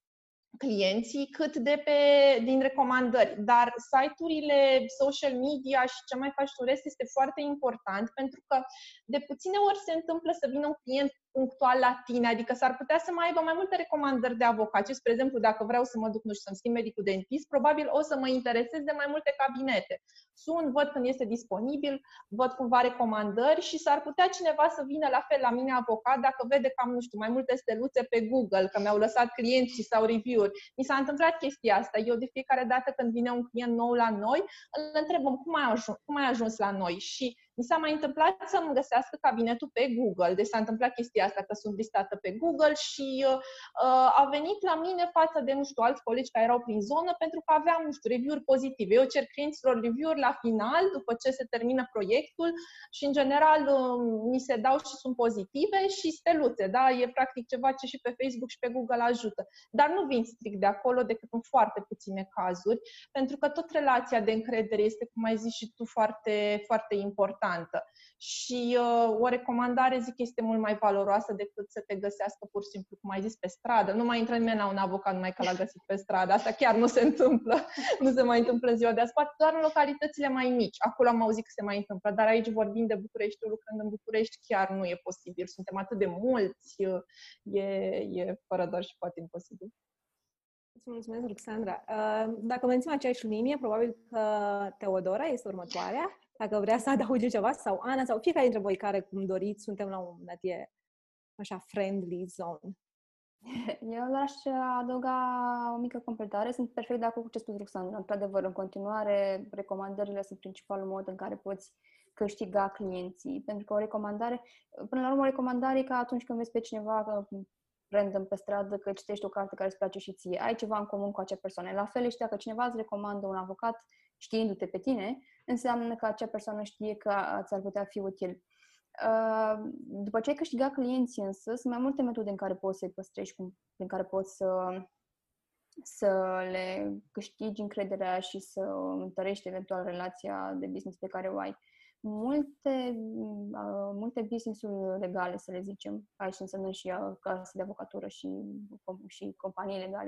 clienții cât de pe, din recomandări. Dar site-urile, social media și ce mai faci tu rest este foarte important, pentru că de puține ori se întâmplă să vină un client punctual la tine, adică s-ar putea să mai aibă mai multe recomandări de avocați. Spre exemplu, dacă vreau să mă duc, nu știu, să-mi schimb medicul dentist, probabil o să mă interesez de mai multe cabinete. Sun, văd când este disponibil, văd cumva recomandări și s-ar putea cineva să vină la fel la mine avocat dacă vede că am, nu știu, mai multe steluțe pe Google, că mi-au lăsat clienții sau review-uri. Mi s-a întâmplat chestia asta. Eu de fiecare dată când vine un client nou la noi, îl întrebăm cum ai ajuns, cum ai ajuns la noi și mi s-a mai întâmplat să-mi găsească cabinetul pe Google. Deci s-a întâmplat chestia asta, că sunt listată pe Google și uh, a venit la mine față de, nu știu, alți colegi care erau prin zonă pentru că aveam, nu știu, review-uri pozitive. Eu cer clienților review-uri la final, după ce se termină proiectul și, în general, uh, mi se dau și sunt pozitive și steluțe, da? E practic ceva ce și pe Facebook și pe Google ajută. Dar nu vin strict de acolo decât în foarte puține cazuri, pentru că tot relația de încredere este, cum ai zis și tu, foarte, foarte importantă. Și uh, o recomandare, zic, este mult mai valoroasă decât să te găsească pur și simplu, cum ai zis, pe stradă. Nu mai intră nimeni la un avocat numai că l-a găsit pe stradă. Asta chiar nu se întâmplă. Nu se mai întâmplă în ziua de azi. Poate doar în localitățile mai mici. Acolo am auzit că se mai întâmplă. Dar aici, vorbind de București, lucrând în București, chiar nu e posibil. Suntem atât de mulți. E, e fără doar și poate imposibil. Îți mulțumesc, Ruxandra. Dacă menținem aceeași linie, probabil că Teodora este următoarea. Dacă vrea să adauge ceva, sau Ana, sau fiecare dintre voi care, cum doriți, suntem la un moment dat, e așa, friendly zone. Eu doar aș adăuga o mică completare. Sunt perfect de acord cu ce spus Ruxandra. Într-adevăr, în continuare, recomandările sunt principalul mod în care poți câștiga clienții. Pentru că o recomandare, până la urmă, o recomandare e ca atunci când vezi pe cineva random pe stradă că citești o carte care îți place și ție. Ai ceva în comun cu acea persoană. La fel și dacă cineva îți recomandă un avocat știindu-te pe tine, înseamnă că acea persoană știe că ți-ar putea fi util. După ce ai câștigat clienții însă, sunt mai multe metode în care poți să-i păstrezi, prin care poți să, să le câștigi încrederea și să întărești eventual relația de business pe care o ai. Multe, uh, multe business-uri legale, să le zicem, aici înseamnă și uh, case de avocatură și, și companii legale,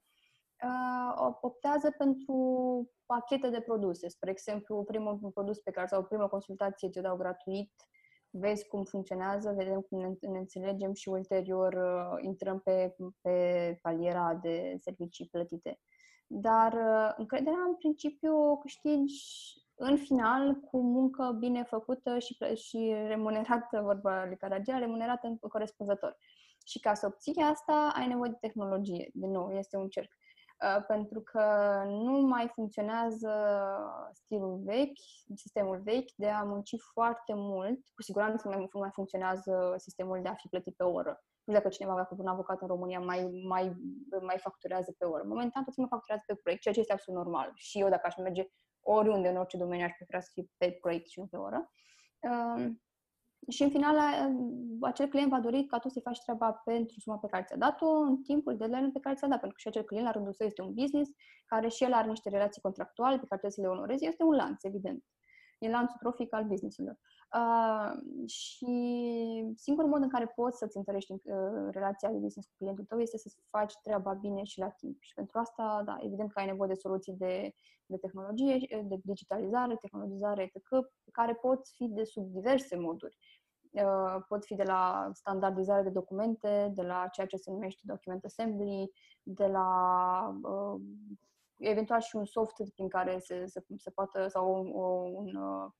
uh, optează pentru pachete de produse. Spre exemplu, primul produs pe care, sau prima consultație ți-o dau gratuit, vezi cum funcționează, vedem cum ne, ne înțelegem și ulterior uh, intrăm pe, pe paliera de servicii plătite. Dar uh, încrederea în principiu o câștigi în final cu muncă bine făcută și, și remunerată, vorba lui Caragia, remunerată corespunzător. Și ca să obții asta, ai nevoie de tehnologie. Din nou, este un cerc. Uh, pentru că nu mai funcționează stilul vechi, sistemul vechi de a munci foarte mult. Cu siguranță nu mai, mai funcționează sistemul de a fi plătit pe oră. Nu știu dacă cineva avea cu un avocat în România mai, mai, mai facturează pe oră. Momentan toți mă facturează pe proiect, ceea ce este absolut normal. Și eu, dacă aș merge oriunde, în orice domeniu, aș prefera să fie pe proiect și nu pe oră. Uh, și în final, acel client va dori ca tu să-i faci treaba pentru suma pe care ți-a dat-o în timpul deadline pe care ți-a dat. Pentru că și acel client, la rândul său, este un business care și el are niște relații contractuale pe care trebuie să le onorezi. Este un lanț, evident. E lanțul trofic al business-urilor. Uh, și singurul mod în care poți să-ți întărești uh, relația de business cu clientul tău este să-ți faci treaba bine și la timp. Și pentru asta, da, evident că ai nevoie de soluții de, de tehnologie, de digitalizare, tehnologizare, et cetera, care pot fi de sub diverse moduri. Uh, pot fi de la standardizare de documente, de la ceea ce se numește document assembly, de la uh, eventual și un soft prin care se, se, se poate, sau un, un,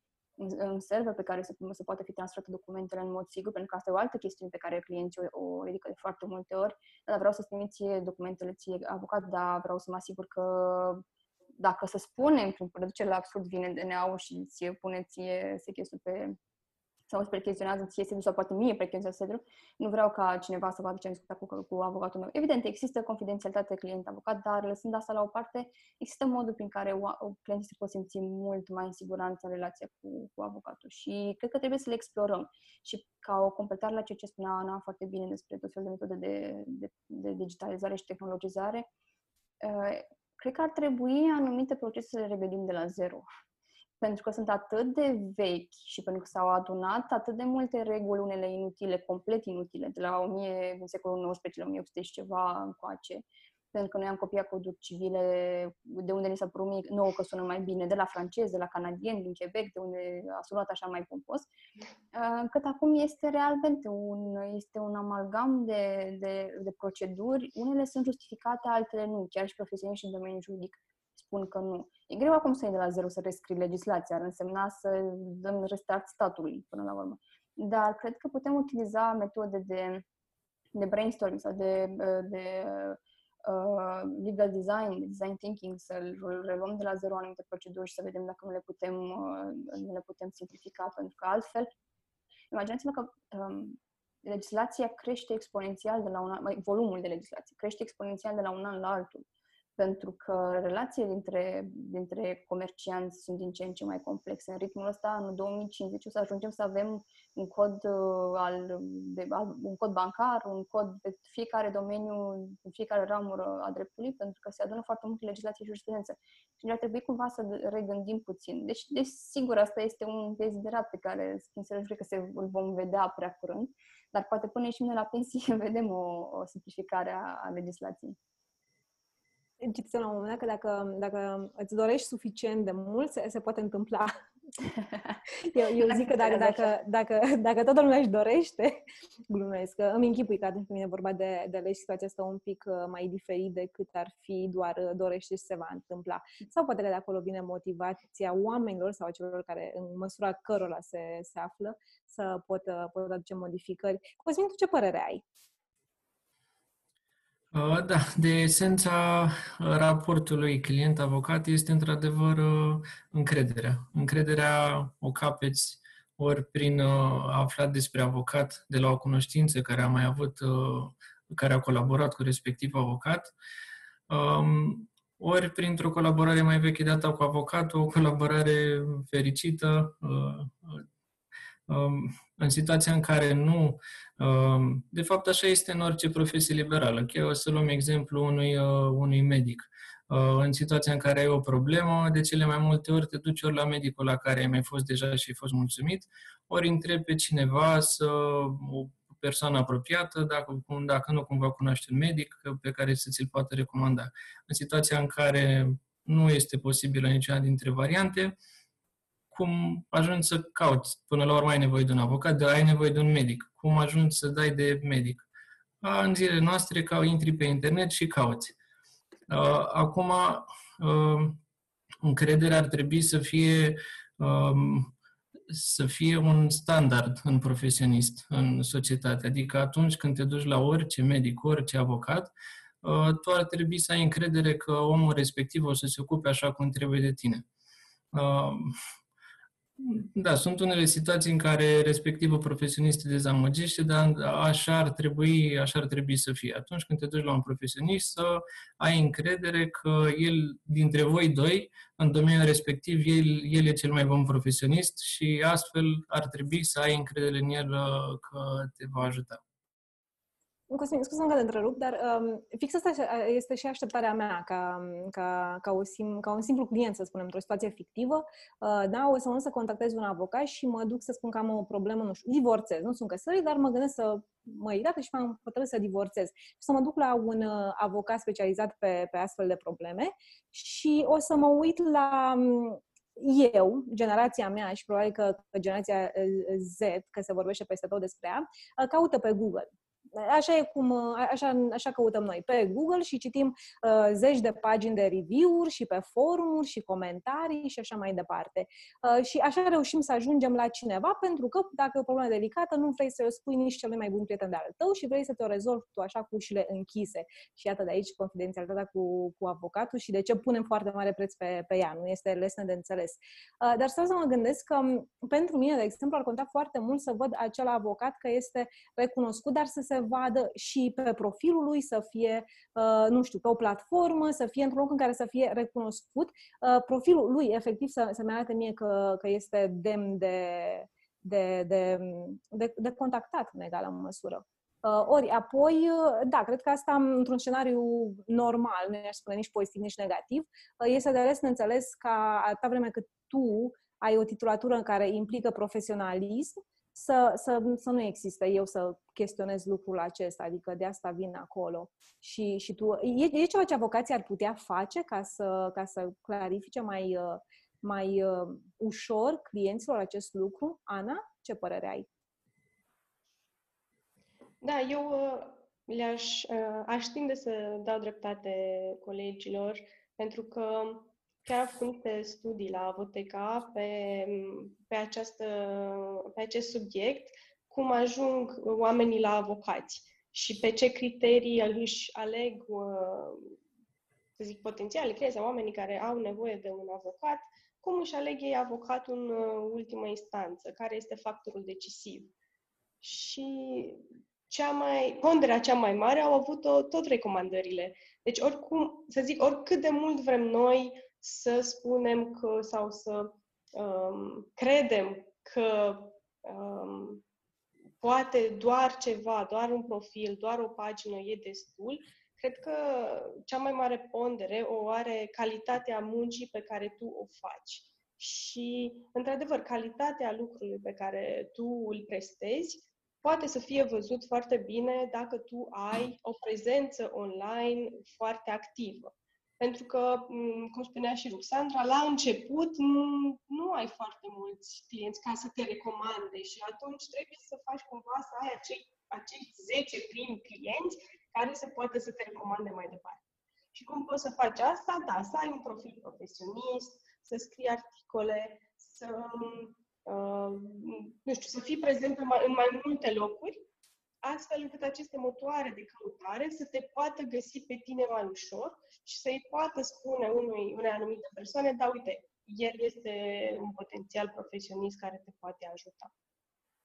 un server pe care se, se poate fi transferate documentele în mod sigur, pentru că asta e o altă chestiune pe care clienții o, o ridică de foarte multe ori. Dar vreau să-ți trimit ție documentele, ție avocat, dar vreau să mă asigur că dacă să spunem prin producerea la absurd vine D N A-ul și ție pune ție sechestrul pe sau îți percheziționează ție sediu sau poate mie percheziționează sediu, nu vreau ca cineva să vadă ce am discutat cu, cu avocatul meu. Evident, există confidențialitate client-avocat, dar lăsând asta la o parte, există modul prin care clienții se pot simți mult mai în siguranță în relația cu, cu avocatul și cred că trebuie să le explorăm. Și ca o completare la ceea ce spunea Ana foarte bine despre tot felul de metode de, de, de digitalizare și tehnologizare, uh, cred că ar trebui anumite procese să le regândim de la zero. Pentru că sunt atât de vechi și pentru că s-au adunat atât de multe reguli, unele inutile, complet inutile, de la o mie, în secolul nouăsprezece, la o mie opt sute și ceva încoace, pentru că noi am copiat coduri civile de unde ni s-a părut nouă că sună mai bine, de la francezi, de la canadieni, din Quebec, de unde a sunat așa mai pompos, încât acum este realmente un, este un amalgam de, de, de proceduri, unele sunt justificate, altele nu, chiar și profesioniști în domeniul juridic spun că nu. E greu acum să iei de la zero să rescrii legislația, ar însemna să dăm restart statului până la urmă. Dar cred că putem utiliza metode de, de brainstorming sau de, de uh, legal design, de design thinking, să reluăm de la zero anumite proceduri și să vedem dacă nu le putem, uh, nu le putem simplifica, pentru că altfel, imaginați-vă că um, legislația crește exponențial de la un an, volumul de legislație crește exponențial de la un an la altul. Pentru că relațiile dintre, dintre comercianți sunt din ce în ce mai complexe. În ritmul ăsta, în două mii cincizeci, o să ajungem să avem un cod, uh, al, de, al, un cod bancar, un cod pe fiecare domeniu, în fiecare ramură a dreptului, pentru că se adună foarte multe legislații și jurisprudență. Și ar trebui cumva să regândim puțin. Deci, desigur, asta este un deziderat pe care, sincer, cred că se, îl vom vedea prea curând, dar poate până ieșim de la pensie vedem o, o simplificare a, a legislației. Citiți la un moment dat că dacă, dacă îți dorești suficient de mult, se, se poate întâmpla. Eu, eu zic că dacă, dacă, dacă, dacă toată lumea își dorește, glumesc, că îmi închipui că atunci când vine vorba de, de legi, situația asta un pic mai diferit decât ar fi doar dorește și se va întâmpla. Sau poate că de acolo vine motivația oamenilor sau celor care, în măsura cărora se, se află, să pot, pot aduce modificări. Cosmin, tu ce părere ai? Da, de esența raportului client-avocat este într-adevăr încrederea. Încrederea o capeți ori prin a afla despre avocat de la o cunoștință care a mai avut care a colaborat cu respectiv avocat, um, ori printr-o colaborare mai veche dată cu avocatul, o colaborare fericită, uh, um, în situația în care nu... Um, de fapt, așa este în orice profesie liberală. Chiar o să luăm exemplu unui, uh, unui medic. Uh, în situația în care ai o problemă, de cele mai multe ori te duci ori la medicul la care ai mai fost deja și ai fost mulțumit, ori întrebi pe cineva, să, o persoană apropiată, dacă, dacă nu cumva cunoști un medic pe care să ți-l poată recomanda. În situația în care nu este posibilă niciuna dintre variante, cum ajungi să cauți? Până la urmă ai nevoie de un avocat, de ai nevoie de un medic. Cum ajungi să dai de medic? A, în zilele noastre, ca intri pe internet și cauți. Uh, acum, uh, încrederea ar trebui să fie, um, să fie un standard în profesionist, în societate. Adică atunci când te duci la orice medic, orice avocat, uh, tu ar trebui să ai încredere că omul respectiv o să se ocupe așa cum trebuie de tine. Uh, Da, sunt unele situații în care respectivul profesionist te dezamăgește, dar așa ar trebui, așa ar trebui să fie. Atunci când te duci la un profesionist, să ai încredere că el, dintre voi doi, în domeniul respectiv, el, el e cel mai bun profesionist și astfel ar trebui să ai încredere în el că te va ajuta. Scuze-mă că te întrerup, dar um, fix asta este și așteptarea mea ca, ca, ca, o sim, ca un simplu client, să spunem, într-o situație fictivă. Uh, da, o să mă să contactez un avocat și mă duc să spun că am o problemă, nu știu, divorțez, nu sunt căsătorit, dar mă gândesc să mă iertate și m-am hotărât să divorțez. Și să mă duc la un uh, avocat specializat pe, pe astfel de probleme și o să mă uit la... Eu, generația mea și probabil că, că generația Z, că se vorbește peste tot despre ea, caută pe Google. Așa e cum, așa, așa căutăm noi pe Google și citim uh, zeci de pagini de review-uri și pe forumuri și comentarii și așa mai departe. Uh, și așa reușim să ajungem la cineva, pentru că dacă e o problemă delicată, nu vrei să o spui nici celui mai bun prieten de al tău și vrei să te o rezolvi tu așa cu ușile închise. Și iată de aici confidențialitatea cu, cu avocatul și de ce punem foarte mare preț pe, pe ea. Nu este lesne de înțeles. Uh, dar stau să mă gândesc că pentru mine, de exemplu, ar conta foarte mult să văd acel avocat că este recunoscut, dar să se vadă și pe profilul lui, să fie, uh, nu știu, pe o platformă, să fie într-un loc în care să fie recunoscut. Uh, profilul lui, efectiv, să, să-mi arate mie că, că este demn de, de, de, de, de contactat în egală măsură. Uh, ori, apoi, uh, da, cred că asta, într-un scenariu normal, nu aș spune nici pozitiv, nici negativ, uh, este de ales înțeles ca atâta vreme cât tu ai o titulatură în care implică profesionalism, Să, să, să nu există eu să chestionez lucrul acesta, adică de asta vin acolo. Și, și tu, e, e ceva ce avocații ar putea face ca să, ca să clarifice mai, mai uh, ușor clienților acest lucru? Ana, ce părere ai? Da, eu uh, le-aș uh, aș tinde să dau dreptate colegilor, pentru că chiar am făcut niște studii la Avoteca pe, pe, această, pe acest subiect, cum ajung oamenii la avocați și pe ce criterii își aleg, să zic, potențiale clienți sau oamenii care au nevoie de un avocat, cum își aleg ei avocatul în ultimă instanță, care este factorul decisiv. Și cea mai, ponderea cea mai mare au avut-o tot recomandările. Deci, oricum, să zic, oricât de mult vrem noi să spunem că sau să um, credem că um, poate doar ceva, doar un profil, doar o pagină e destul, cred că cea mai mare pondere o are calitatea muncii pe care tu o faci. Și, într-adevăr, calitatea lucrului pe care tu îl prestezi poate să fie văzut foarte bine dacă tu ai o prezență online foarte activă. Pentru că, cum spunea și Ruxandra, la început nu, nu ai foarte mulți clienți ca să te recomande și atunci trebuie să faci cumva să ai acei, acei zece primi clienți care să poată să te recomande mai departe. Și cum poți să faci asta? Da, să ai un profil profesionist, să scrii articole, să, uh, nu știu, să fii prezent în mai, în mai multe locuri, astfel încât aceste motoare de căutare să te poată găsi pe tine mai ușor și să-i poată spune unui, unei anumite persoane, da, uite, el este un potențial profesionist care te poate ajuta.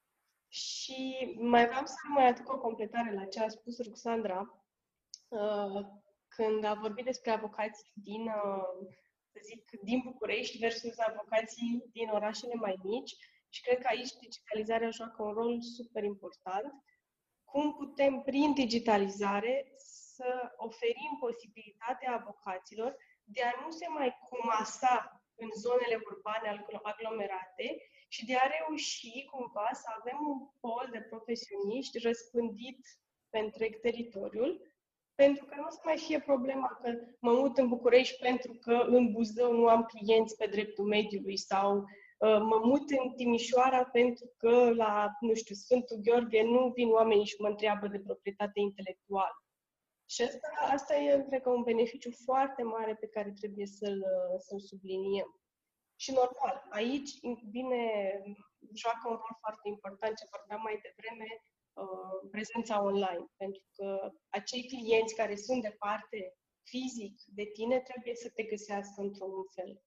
Și mai vreau să mai aduc o completare la ce a spus Ruxandra, uh, când a vorbit despre avocații din, uh, să zic, din București versus avocații din orașele mai mici. Și cred că aici digitalizarea joacă un rol super important. Cum putem, prin digitalizare, să oferim posibilitatea avocaților de a nu se mai comasa în zonele urbane aglomerate și de a reuși cumva să avem un pol de profesioniști răspândit pe întreg teritoriul, pentru că nu o să mai fie problema că mă mut în București pentru că în Buzău nu am clienți pe dreptul mediului sau uh, mă mut în Timișoara pentru că la, nu știu, Sfântul Gheorghe nu vin oamenii și mă întreabă de proprietate intelectuală. Și asta, asta e, cred că, un beneficiu foarte mare pe care trebuie să-l, să-l subliniem. Și normal, aici vine, joacă un rol foarte important, ce vorbeam mai devreme, uh, prezența online. Pentru că acei clienți care sunt departe fizic de tine trebuie să te găsească într-un fel.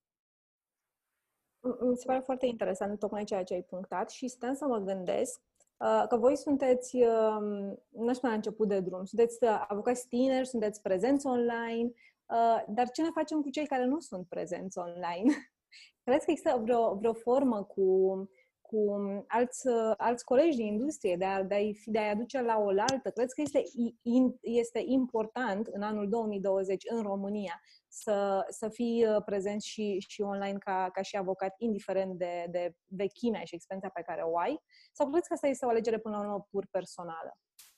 Mi se pare foarte interesant tocmai ceea ce ai punctat și stăm să mă gândesc uh, că voi sunteți, uh, nu știu, la început de drum, sunteți uh, avocați tineri, sunteți prezenți online, uh, dar ce ne facem cu cei care nu sunt prezenți online? Credeți că există vreo, vreo formă cu, cu alți, alți colegi din industrie de, a, de, a-i, de a-i aduce la oaltă? Credeți că este, este important în anul două mii douăzeci în România să, să fii prezent și, și online ca, ca și avocat, indiferent de, de vechimea și experiența pe care o ai? Sau credeți că asta este o alegere până la urmă pur personală?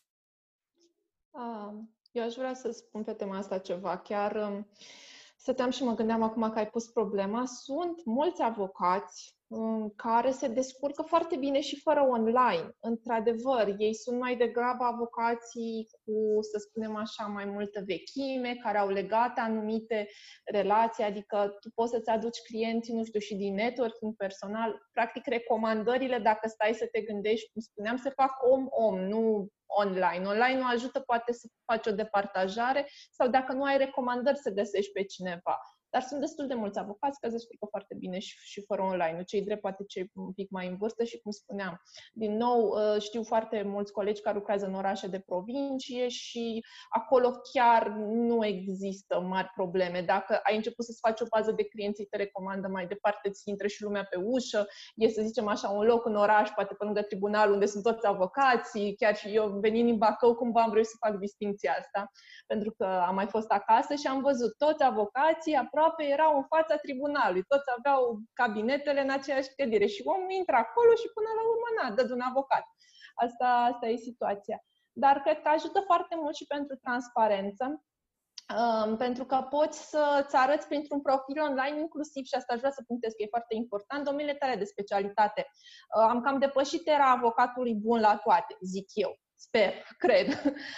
Eu aș vrea să spun pe tema asta ceva. Chiar stăteam și mă gândeam acum că ai pus problema. Sunt mulți avocați care se descurcă foarte bine și fără online. Într-adevăr, ei sunt mai degrabă avocații cu, să spunem așa, mai multă vechime, care au legate anumite relații, adică tu poți să-ți aduci clienții, nu știu, și din networking personal. Practic, recomandările, dacă stai să te gândești, cum spuneam, se fac om-om, nu online. Online nu ajută, poate să faci o departajare sau dacă nu ai recomandări să găsești pe cineva. Dar sunt destul de mulți avocați care se descurcă foarte bine și, și fără online. Cei drept, poate cei un pic mai în vârstă și, cum spuneam, din nou, știu foarte mulți colegi care lucrează în orașe de provincie și acolo chiar nu există mari probleme. Dacă ai început să-ți faci o bază de clienți, te recomandă mai departe, ți intră și lumea pe ușă, e, să zicem așa, un loc în oraș, poate pe lângă tribunal, unde sunt toți avocații, chiar și eu, venind din Bacău, cumva am reușit să fac distincția asta, pentru că am mai fost acasă și am văzut toți avocații aproape erau în fața tribunalului, toți aveau cabinetele în aceeași clădire și omul intră acolo și până la urmă na, dă de un avocat. Asta, asta e situația. Dar cred că ajută foarte mult și pentru transparență, um, pentru că poți să-ți arăți printr-un profil online inclusiv, și asta aș vrea să punctez că e foarte important, domeniile tale de specialitate. Uh, am cam depășit era avocatului bun la toate, zic eu. Sper, cred.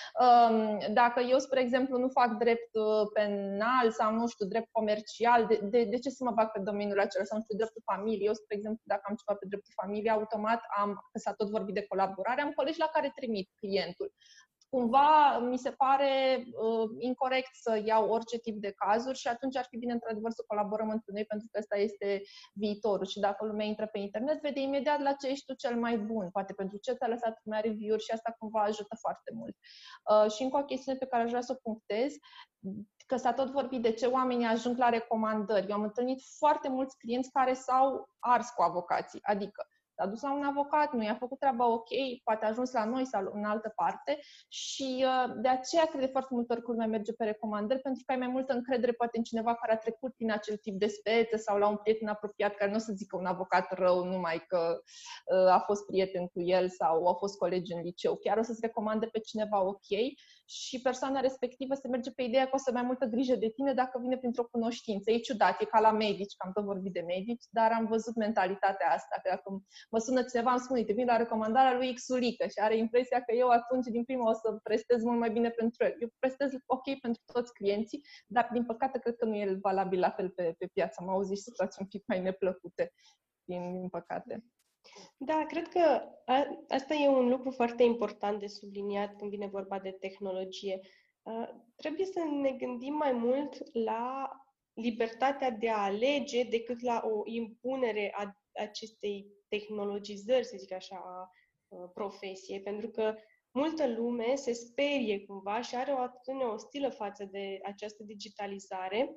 Dacă eu, spre exemplu, nu fac drept penal sau, nu știu, drept comercial, de, de, de ce să mă bag pe domeniul acela sau, nu știu, dreptul familiei? Eu, spre exemplu, dacă am ceva pe dreptul familiei, automat am, că s-a tot vorbit de colaborare, am colegi la care trimit clientul. Cumva mi se pare uh, incorect să iau orice tip de cazuri și atunci ar fi bine, într-adevăr, să colaborăm între noi, pentru că ăsta este viitorul. Și dacă lumea intră pe internet, vede imediat la ce ești tu cel mai bun, poate pentru ce ți-a lăsat lumea review-uri și asta cumva ajută foarte mult. Uh, și încă o chestiune pe care aș vrea să o punctez, că s-a tot vorbit de ce oamenii ajung la recomandări. Eu am întâlnit foarte mulți clienți care s-au ars cu avocații, adică s-a dus la un avocat, nu i-a făcut treaba ok, poate a ajuns la noi sau în altă parte și uh, de aceea cred de foarte multe ori că lumea merge pe recomandări, pentru că ai mai multă încredere poate în cineva care a trecut prin acel tip de spețe sau la un prieten apropiat care nu o să zică un avocat rău numai că uh, a fost prieten cu el sau au fost colegi în liceu. Chiar o să-ți recomande pe cineva ok și persoana respectivă se merge pe ideea că o să ai mai multă grijă de tine dacă vine printr-o cunoștință. E ciudat, e ca la medici, că am tot vorbit de medici, dar am văzut mentalitatea asta, că dacă mă sună cineva, îmi spune, te vin la recomandarea lui Xulică și are impresia că eu atunci din prima o să prestez mult mai bine pentru el. Eu prestez ok pentru toți clienții, dar din păcate cred că nu e valabil la fel pe, pe piață. Am auzit situații un pic mai neplăcute, din, din păcate. Da, cred că a, asta e un lucru foarte important de subliniat când vine vorba de tehnologie. Uh, trebuie să ne gândim mai mult la libertatea de a alege decât la o impunere a acestei tehnologizări, să zic așa, a profesie, pentru că multă lume se sperie cumva și are o atitudine ostilă față de această digitalizare,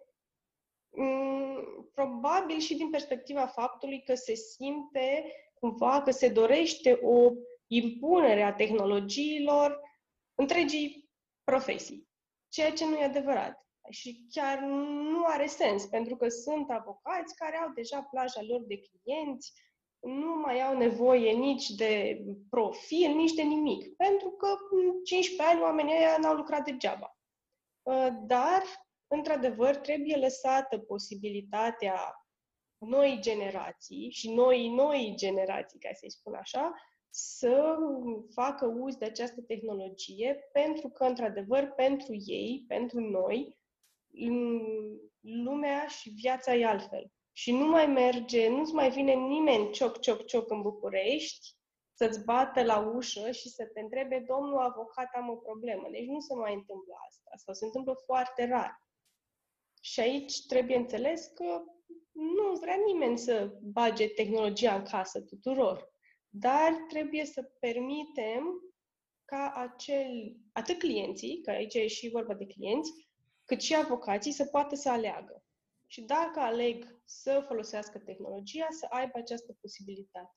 probabil și din perspectiva faptului că se simte cumva că se dorește o impunere a tehnologiilor întregii profesii, ceea ce nu e adevărat. Și chiar nu are sens, pentru că sunt avocați care au deja plaja lor de clienți, nu mai au nevoie nici de profil, nici de nimic, pentru că în cincisprezece ani oamenii ăia n-au lucrat degeaba. Dar, într-adevăr, trebuie lăsată posibilitatea noi generații și noi, noi generații, ca să-i spun așa, să facă uz de această tehnologie, pentru că, într-adevăr, pentru ei, pentru noi, lumea și viața e altfel. Și nu mai merge, nu-ți mai vine nimeni cioc, cioc, cioc în București să-ți bată la ușă și să te întrebe, domnul avocat, am o problemă. Deci nu se mai întâmplă asta, sau se întâmplă foarte rar. Și aici trebuie înțeles că nu vrea nimeni să bage tehnologia în casă tuturor, dar trebuie să permitem ca acel, atât clienții, că aici e și vorba de clienți, cât și avocații să poată să aleagă. Și dacă aleg să folosească tehnologia, să aibă această posibilitate.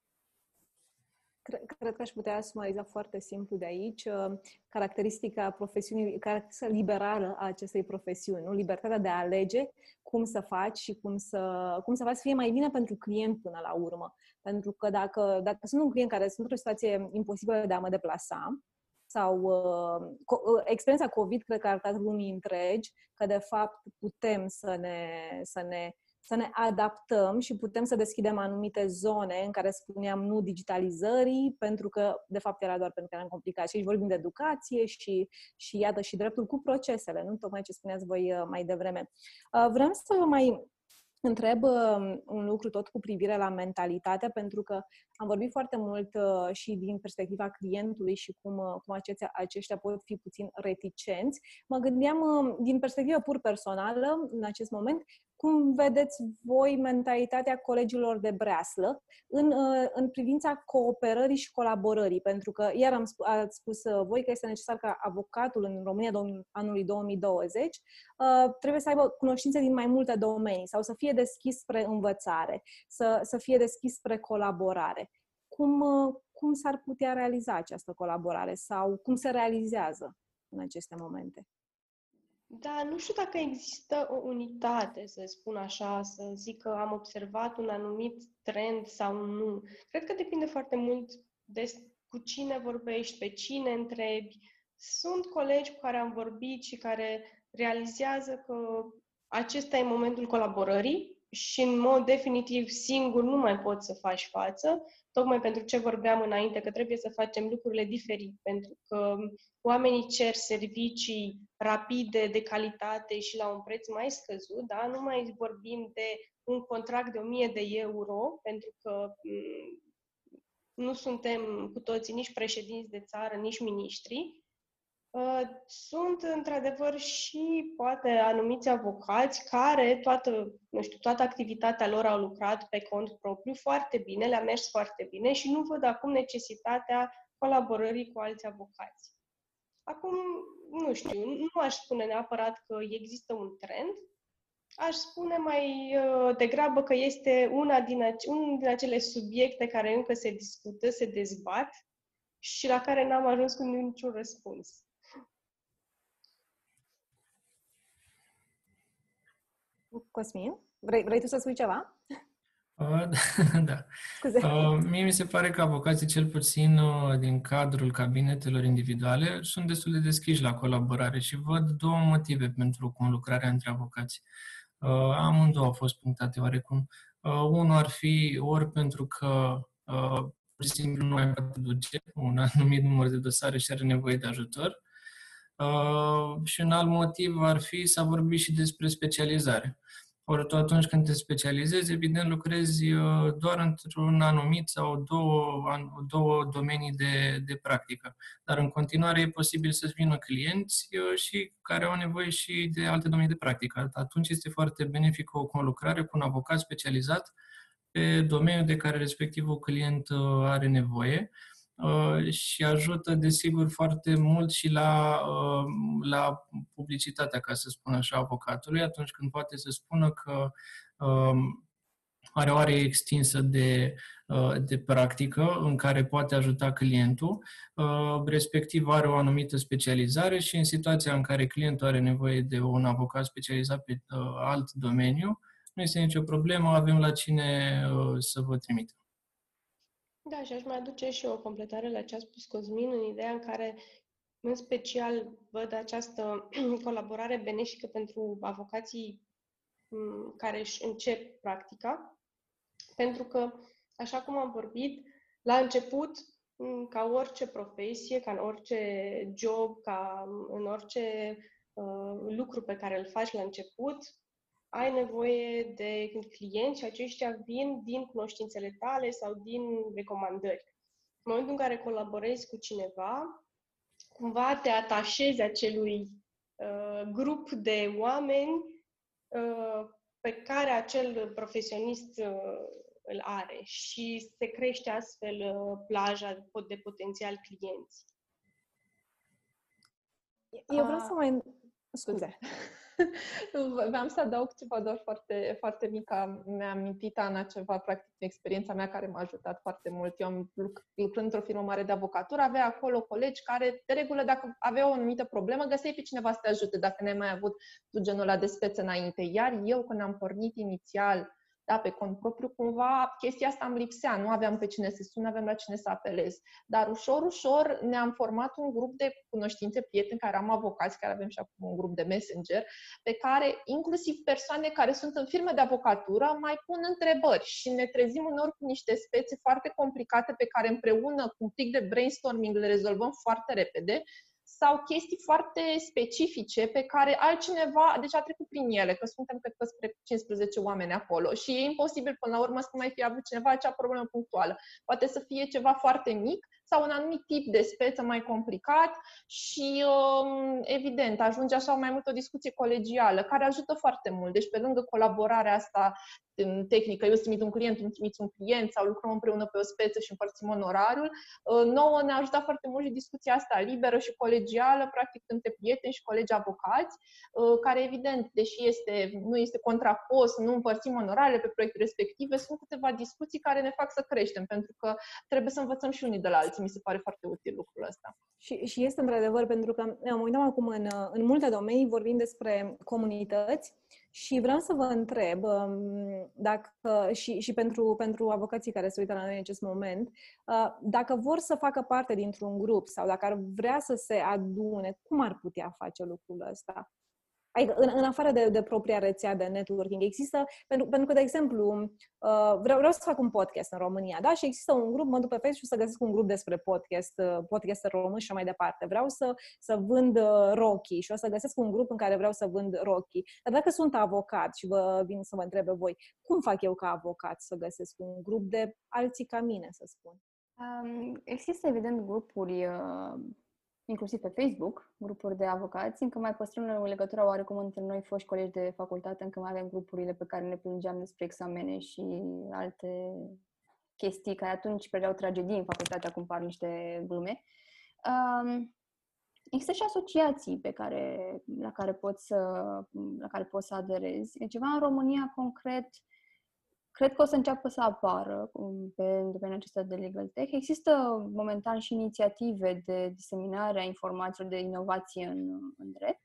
Cred, cred că aș putea sumariza foarte simplu de aici caracteristica profesiunii, caracteristica liberală a acestei profesiuni, nu? Libertatea de a alege cum să faci și cum să, cum să faci să fie mai bine pentru client până la urmă. Pentru că dacă, dacă sunt un client care sunt într-o situație imposibilă de a mă deplasa, sau uh, experiența COVID cred că a arătat lumii întregi că de fapt putem să ne, să ne să ne adaptăm și putem să deschidem anumite zone în care spuneam nu digitalizării, pentru că, de fapt, era doar pentru că eram complicat. Și aici vorbim de educație și, și iată, și dreptul cu procesele, nu? Tocmai ce spuneați voi mai devreme. Vreau să vă mai întreb un lucru tot cu privire la mentalitate, pentru că am vorbit foarte mult și din perspectiva clientului și cum, cum aceștia, aceștia pot fi puțin reticenți. Mă gândeam din perspectivă pur personală, în acest moment, cum vedeți voi mentalitatea colegilor de breaslă în, în privința cooperării și colaborării? Pentru că iar am spus, ați spus voi că este necesar ca avocatul în România anului două mii douăzeci trebuie să aibă cunoștințe din mai multe domenii sau să fie deschis spre învățare, să, să fie deschis spre colaborare. Cum, cum s-ar putea realiza această colaborare sau cum se realizează în aceste momente? Da, nu știu dacă există o unitate, să spun așa, să zic că am observat un anumit trend sau nu. Cred că depinde foarte mult de cu cine vorbești, pe cine întrebi. Sunt colegi cu care am vorbit și care realizează că acesta e momentul colaborării și în mod definitiv singur nu mai poți să faci față, tocmai pentru ce vorbeam înainte, că trebuie să facem lucrurile diferit, pentru că oamenii cer servicii rapide, de calitate și la un preț mai scăzut, da? Nu mai vorbim de un contract de o mie de euro, pentru că m- nu suntem cu toții nici președinți de țară, nici miniștri. Sunt, într-adevăr, și poate anumiți avocați care toată, nu știu, toată activitatea lor au lucrat pe cont propriu foarte bine, le-a mers foarte bine și nu văd acum necesitatea colaborării cu alți avocați. Acum, nu știu, nu aș spune neapărat că există un trend, aș spune mai degrabă că este una din ace- unul din acele subiecte care încă se discută, se dezbat și la care n-am ajuns cu niciun răspuns. Cosmin, vrei, vrei tu să spui ceva? Uh, da. Scuze. Uh, mie mi se pare că avocații, cel puțin uh, din cadrul cabinetelor individuale, sunt destul de deschiși la colaborare și văd două motive pentru conlucrarea între avocați. Uh, amândouă au fost punctate oarecum. Uh, unul ar fi ori pentru că uh, pur și simplu nu mai poate duce un anumit număr de dosare și are nevoie de ajutor. Uh, și un alt motiv ar fi să vorbim și despre specializare. Ori tu atunci când te specializezi, evident lucrezi uh, doar într-un anumit sau două, an, două domenii de, de practică. Dar în continuare e posibil să-ți vină clienți uh, și care au nevoie și de alte domenii de practică. Atunci este foarte benefică o conlucrare cu un avocat specializat pe domeniul de care respectivul client uh, are nevoie. și ajută, desigur, foarte mult și la, la publicitatea, ca să spun așa, avocatului, atunci când poate să spună că are o are extinsă de, de practică în care poate ajuta clientul, respectiv are o anumită specializare și în situația în care clientul are nevoie de un avocat specializat pe alt domeniu, nu este nicio problemă, avem la cine să vă trimitem. Da, și aș mai aduce și o completare la ce a spus Cosmin, în ideea în care, în special, văd această colaborare benefică pentru avocații care își încep practica, pentru că, așa cum am vorbit, la început, ca orice profesie, ca în orice job, ca în orice uh, lucru pe care îl faci la început, ai nevoie de clienți și aceștia vin din cunoștințele tale sau din recomandări. În momentul în care colaborezi cu cineva, cumva te atașezi acelui uh, grup de oameni uh, pe care acel profesionist uh, îl are și se crește astfel uh, plaja de potențial clienți. Eu vreau să mai... Scuze. Vreau să adaug ceva doar foarte, foarte mic. Mi-a amintit, Ana, ceva, practic, experiența mea care m-a ajutat foarte mult. Eu am lucrând într-o firmă mare de avocatură, avea acolo colegi care, de regulă, dacă aveau o anumită problemă, găseai pe cineva să te ajute, dacă n-ai mai avut tu genul ăla de speță înainte. Iar eu, când am pornit inițial, da, pe cont propriu, cumva chestia asta îmi lipsea. Nu aveam pe cine să sun, nu aveam la cine să apelez. Dar ușor, ușor ne-am format un grup de cunoștințe, prieteni care am avocați, care avem și acum un grup de messenger, pe care inclusiv persoane care sunt în firme de avocatură mai pun întrebări și ne trezim uneori cu niște spețe foarte complicate pe care împreună cu un pic de brainstorming le rezolvăm foarte repede, sau chestii foarte specifice pe care altcineva, deci a trecut prin ele, că suntem cred că spre cincisprezece oameni acolo și e imposibil până la urmă să mai fie avut cineva acea problemă punctuală. Poate să fie ceva foarte mic sau un anumit tip de speță mai complicat și, evident, ajunge așa mai mult o discuție colegială, care ajută foarte mult. Deci, pe lângă colaborarea asta tehnică, eu îți trimit un client, îmi trimiți un client sau lucrăm împreună pe o speță și împărțim onorariul, nouă ne-a ajutat foarte mult și discuția asta liberă și colegială, practic între prieteni și colegi avocați, care, evident, deși este, nu este contrapost, nu împărțim onorarele pe proiecte respective, sunt câteva discuții care ne fac să creștem, pentru că trebuie să învățăm și unii de la alții. Mi se pare foarte util lucrul ăsta. Și, și este într-adevăr, pentru că mă uitam acum în, în multe domenii, vorbim despre comunități și vreau să vă întreb dacă, și, și pentru, pentru avocații care se uită la noi în acest moment, dacă vor să facă parte dintr-un grup sau dacă ar vrea să se adune, cum ar putea face lucrul ăsta? Adică, în, în afară de, de propria rețea de networking, există, pentru, pentru că, de exemplu, uh, vreau, vreau să fac un podcast în România, da? Și există un grup, mă duc pe Facebook și să găsesc un grup despre podcast, uh, podcaster român și mai departe. Vreau să, să vând uh, Rocky și o să găsesc un grup în care vreau să vând Rocky. Dar dacă sunt avocat și vă vin să vă întrebe voi, cum fac eu ca avocat să găsesc un grup de alții ca mine, să spun? Um, există, evident, grupuri... Uh... inclusiv pe Facebook, grupuri de avocați, încă mai păstrăm o legătură oarecum între noi, foști colegi de facultate, încă mai avem grupurile pe care ne plângeam despre examene și alte chestii care atunci pregăteau tragedii în facultate, acum par niște glume. Um, există și asociații pe care, la, care poți să, la care poți să aderezi. E ceva în România concret. Cred că o să înceapă să apară pe domeniul acesta de legal tech. Există momentan și inițiative de diseminare a informațiilor de inovație în, în drept.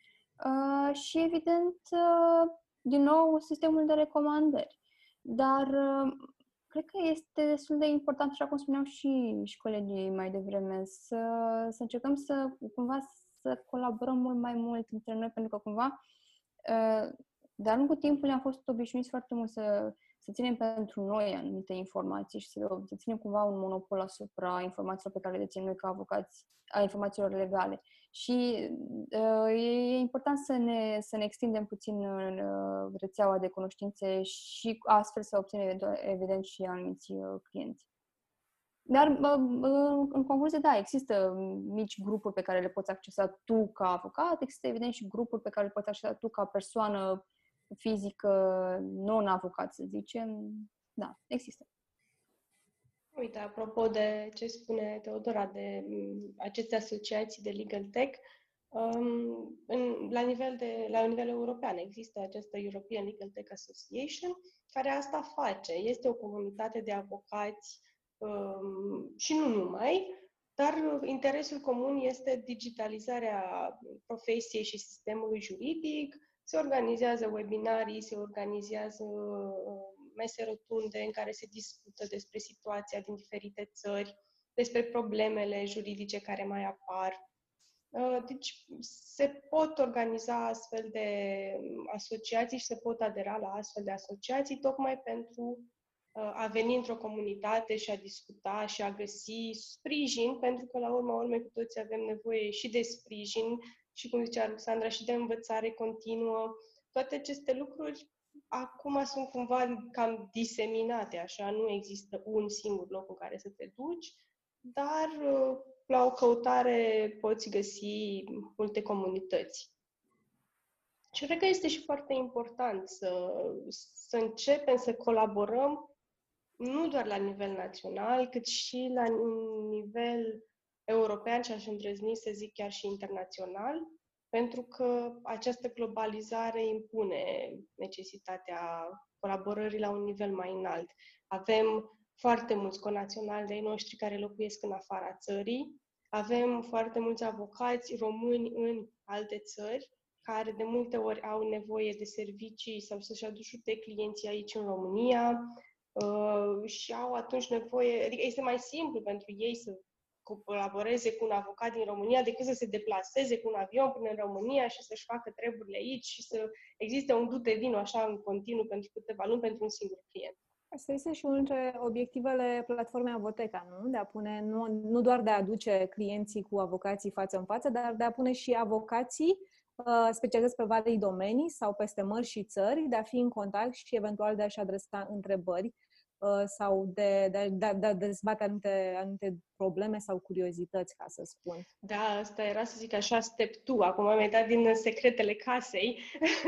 Uh, și, evident, uh, din nou, sistemul de recomandări. Dar uh, cred că este destul de important, așa cum spuneau și, și colegii mai devreme, să, să încercăm să, cumva, să colaborăm mult mai mult între noi, pentru că, cumva, uh, de-a lungul timpului am fost obișnuiți foarte mult să să ținem pentru noi anumite informații și să, să ținem cumva un monopol asupra informațiilor pe care le deținem noi ca avocați, a informațiilor legale. Și uh, e important să ne, să ne extindem puțin uh, rețeaua de cunoștințe și astfel să obținem evident și anumiți uh, clienți. Dar, uh, în concluzie, da, există mici grupuri pe care le poți accesa tu ca avocat, există evident și grupuri pe care le poți accesa tu ca persoană fizică, non-avocat, să zicem. Da, există. Uite, apropo de ce spune Teodora, de m, aceste asociații de legal tech, um, în, la, nivel de, la nivel european există această European Legal Tech Association, care asta face. Este o comunitate de avocați um, și nu numai, dar interesul comun este digitalizarea profesiei și sistemului juridic. Se organizează webinarii, se organizează mese rotunde în care se discută despre situația din diferite țări, despre problemele juridice care mai apar. Deci se pot organiza astfel de asociații și se pot adera la astfel de asociații tocmai pentru a veni într-o comunitate și a discuta și a găsi sprijin, pentru că la urma urmei cu toții avem nevoie și de sprijin și, cum zicea Alexandra, și de învățare continuă. Toate aceste lucruri acum sunt cumva cam diseminate, așa, nu există un singur loc în care să te duci, dar la o căutare poți găsi multe comunități. Și cred că este și foarte important să, să începem să colaborăm nu doar la nivel național, cât și la nivel european și aș îndrăzni să zic chiar și internațional, pentru că această globalizare impune necesitatea colaborării la un nivel mai înalt. Avem foarte mulți conaționali de-ai noștri care locuiesc în afara țării, avem foarte mulți avocați români în alte țări, care de multe ori au nevoie de servicii sau să-și aduce clienții aici în România uh, și au atunci nevoie, adică este mai simplu pentru ei să colaboreze cu un avocat din România decât să se deplaseze cu un avion până în România și să-și facă treburile aici și să existe un du-te vino așa în continuu pentru câteva luni pentru un singur client. Asta este și unul dintre obiectivele platformei Avoteca, nu? De a pune, nu, nu doar de a aduce clienții cu avocații față în față, dar de a pune și avocații uh, specializați pe vari domenii sau peste mări și țări, de a fi în contact și eventual de a-și adresa întrebări uh, sau de, de, de, de a dezbate anumite, anumite probleme sau curiozități, ca să spun. Da, asta era, să zic așa, step doi. Acum mi-ai dat din secretele casei.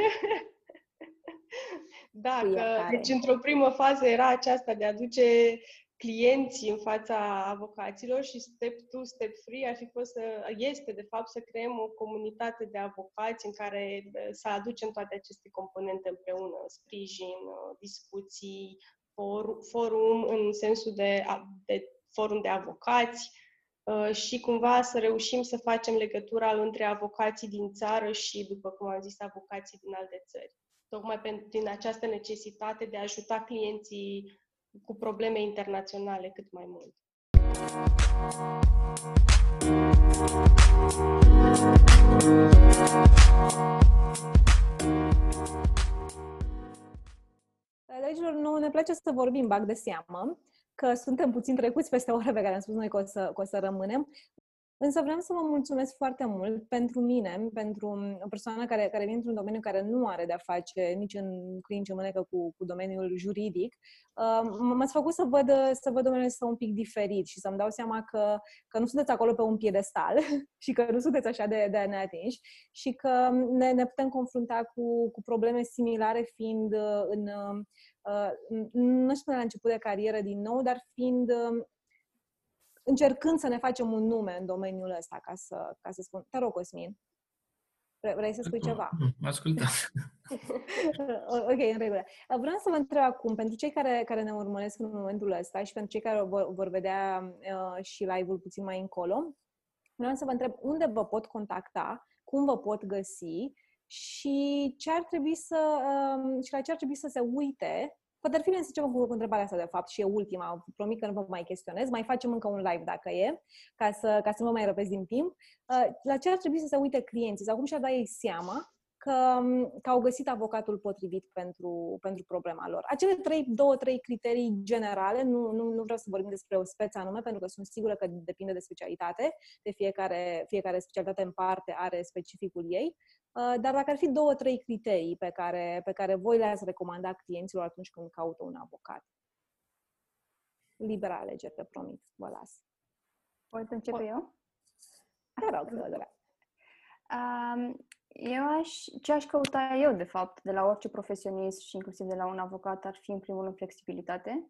Da, că, deci într-o primă fază era aceasta de a aduce clienții în fața avocaților și step doi, step trei ar fi fost să, este de fapt să creăm o comunitate de avocați în care să aducem toate aceste componente împreună, sprijin, discuții, for, forum în sensul de, de forum de avocați și cumva să reușim să facem legătura între avocații din țară și, după cum am zis, avocații din alte țări. Tocmai pentru, din această necesitate de a ajuta clienții cu probleme internaționale cât mai mult. Dragilor, nu ne place să vorbim, bag de seamă, că suntem puțin trecuți peste ora pe care am spus noi că o să, că o să rămânem. Însă vreau să vă mulțumesc foarte mult pentru mine, pentru o persoană care, care vine într-un domeniu care nu are de-a face nici în câini, nici în mânecă cu, cu domeniul juridic. Uh, m-ați făcut să văd, să văd domeniul ăsta un pic diferit și să-mi dau seama că, că nu sunteți acolo pe un piedestal și că nu sunteți așa de, de neatinși și că ne, ne putem confrunta cu, cu probleme similare fiind în, uh, nu știu la început de carieră din nou, dar fiind... Uh, încercând să ne facem un nume în domeniul ăsta, ca să, ca să spun. Te rog, Cosmin. Vrei să spui ceva? Mă ascultă. Ok, în regulă. Vreau să vă întreb acum, pentru cei care, care ne urmăresc în momentul ăsta și pentru cei care vor, vor vedea uh, și live-ul puțin mai încolo, vreau să vă întreb unde vă pot contacta, cum vă pot găsi și ce ar trebui să, uh, și la ce ar trebui să se uite. Poate ar fi să începem cu întrebarea asta, de fapt, și e ultima. Promit că nu vă mai chestionez. Mai facem încă un live, dacă e, ca să, ca să nu mă mai răpesc din timp. La ce ar trebui să se uite clienții? Sau cum și-ar da ei seama că, că au găsit avocatul potrivit pentru, pentru problema lor? Acele trei, două, trei criterii generale, nu, nu, nu vreau să vorbim despre o speță anume, pentru că sunt sigură că depinde de specialitate, de fiecare, fiecare specialitate în parte are specificul ei. Dar dacă ar fi două, trei criterii pe care, pe care voi le-ați recomanda clienților atunci când caută un avocat. Liberă alegere, te promit, vă las. Pot începe eu? Te rog, Teodora. Um, eu aș, ce aș căuta eu, de fapt, de la orice profesionist și inclusiv de la un avocat, ar fi, în primul rând, flexibilitate.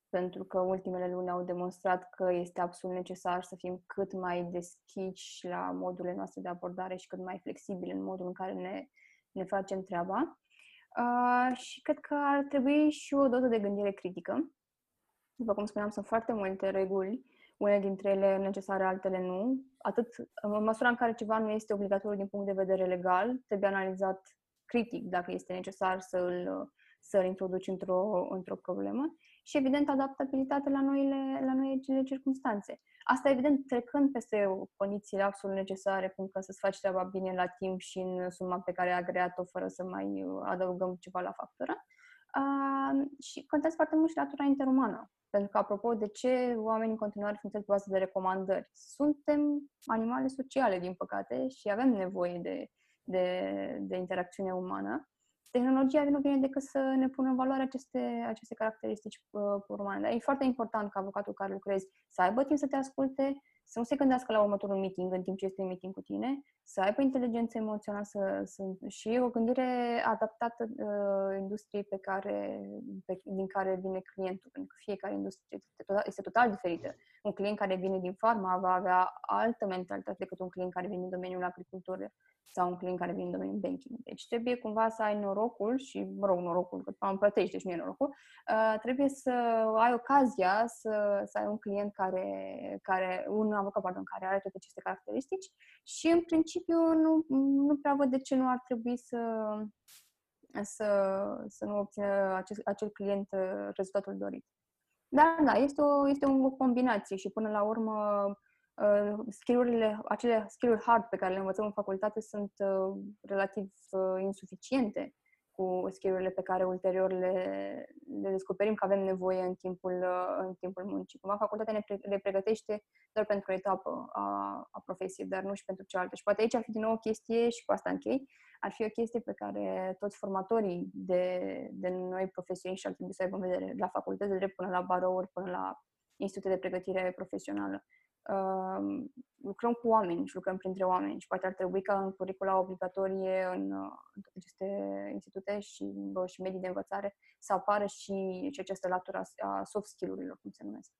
pentru că ultimele luni au demonstrat că este absolut necesar să fim cât mai deschiși la modurile noastre de abordare și cât mai flexibili în modul în care ne, ne facem treaba. Uh, și cred că ar trebui și o doză de gândire critică. După cum spuneam, sunt foarte multe reguli, unele dintre ele necesare, altele nu. Atât în măsura în care ceva nu este obligatoriu din punct de vedere legal, trebuie analizat critic dacă este necesar să îl, să îl introduci într-o, într-o problemă. Și, evident, adaptabilitatea la noile, la noile circunstanțe. Asta, evident, trecând peste condițiile absolut necesare, cum că să-ți faci treaba bine la timp și în suma pe care ai agreat-o, fără să mai adăugăm ceva la factură. Uh, și contează foarte mult și latura interumană. Pentru că, apropo, de ce oamenii în continuare funcționează pe bază de recomandări? Suntem animale sociale, din păcate, și avem nevoie de, de, de interacțiune umană. Tehnologia nu vine decât să ne pună în valoare aceste, aceste caracteristici uh, urmane. Dar e foarte important ca avocatul care lucrezi să aibă timp să te asculte, să nu se gândească la următorul meeting în timp ce este în meeting cu tine, să aibă inteligență emoțională să, să, și o gândire adaptată uh, industriei pe care, pe, din care vine clientul, pentru că fiecare industrie este total, este total diferită. Un client care vine din farma va avea altă mentalitate decât un client care vine din domeniul agriculturii sau un client care vine din domeniul banking. Deci trebuie cumva să ai norocul și, mă rog, norocul, că îmi plătești, deci nu e norocul, uh, trebuie să ai ocazia să, să ai un client care, care un avocat, pardon, care are toate aceste caracteristici și, în principiu, nu, nu prea văd de ce nu ar trebui să, să, să nu obțină acest, acel client rezultatul dorit. Dar, da, este o, este o combinație și, până la urmă, Uh, skill-urile, acele skill-uri hard pe care le învățăm în facultate sunt uh, relativ uh, insuficiente cu skill-urile pe care ulterior le, le descoperim că avem nevoie în timpul, uh, în timpul muncii. Cumva facultatea ne pre- le pregătește doar pentru o etapă a, a profesiei, dar nu și pentru cealaltă. Și poate aici ar fi din nou o chestie, și cu asta închei, ar fi o chestie pe care toți formatorii de, de noi profesioniști ar trebui să aibă în vedere la facultăți de drept, până la barouri, până la institute de pregătire profesională. Uh, lucrăm cu oameni și lucrăm printre oameni și poate ar trebui ca în curicula obligatorie în, în toate aceste institute și, bă, și medii de învățare să apară și, și această latură a soft skill-urilor, cum se numesc.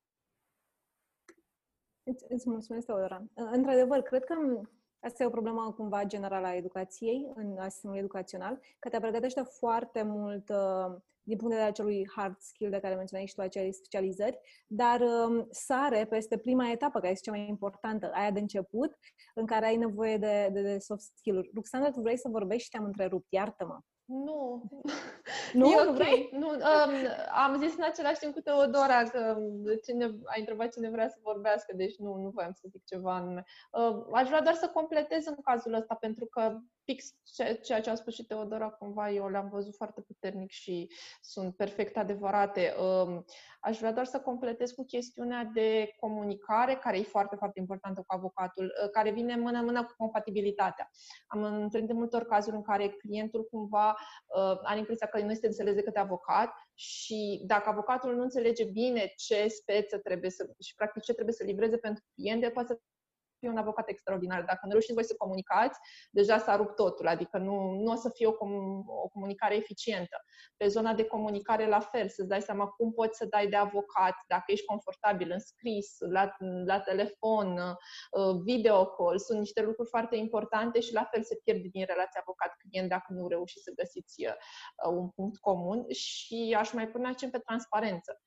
Îți, îți mulțumesc, Teodora. Într-adevăr, cred că asta e o problemă cumva generală a educației, în a sistemului educațional, că te pregătește foarte mult uh, din punct de vedere acelui hard skill de care menționai și tu, acele specializări, dar um, sare peste prima etapă, care este cea mai importantă, aia de început, în care ai nevoie de, de, de soft skill-uri. Ruxandra, tu vrei să vorbești și te-am întrerupt, iartă-mă. Nu. Nu? E Nu ok. vrei? Nu, um, am zis în același timp cu Teodora că cine, a întrebat cine vrea să vorbească, deci nu, nu voiam să zic ceva anume. Uh, aș vrea doar să completez în cazul ăsta, pentru că fix ceea ce a spus și Teodora, cumva eu le-am văzut foarte puternic și sunt perfect adevărate. Uh, aș vrea doar să completez cu chestiunea de comunicare, care e foarte, foarte importantă cu avocatul, uh, care vine mână-mână cu compatibilitatea. Am întâlnit de multe ori cazuri în care clientul cumva uh, are impresia că nu este înțeles decât de avocat și dacă avocatul nu înțelege bine ce speță trebuie să, și practic ce trebuie să livreze pentru client, el poate să fie un avocat extraordinar. Dacă nu reușiți voi să comunicați, deja s-a rupt totul, adică nu, nu o să fie o, com- o comunicare eficientă. Pe zona de comunicare la fel, să-ți dai seama cum poți să dai de avocat, dacă ești confortabil în scris, la, la telefon, video call, sunt niște lucruri foarte importante și la fel se pierde din relația avocat-client dacă nu reușiți să găsiți un punct comun. Și aș mai pune accent pe transparență.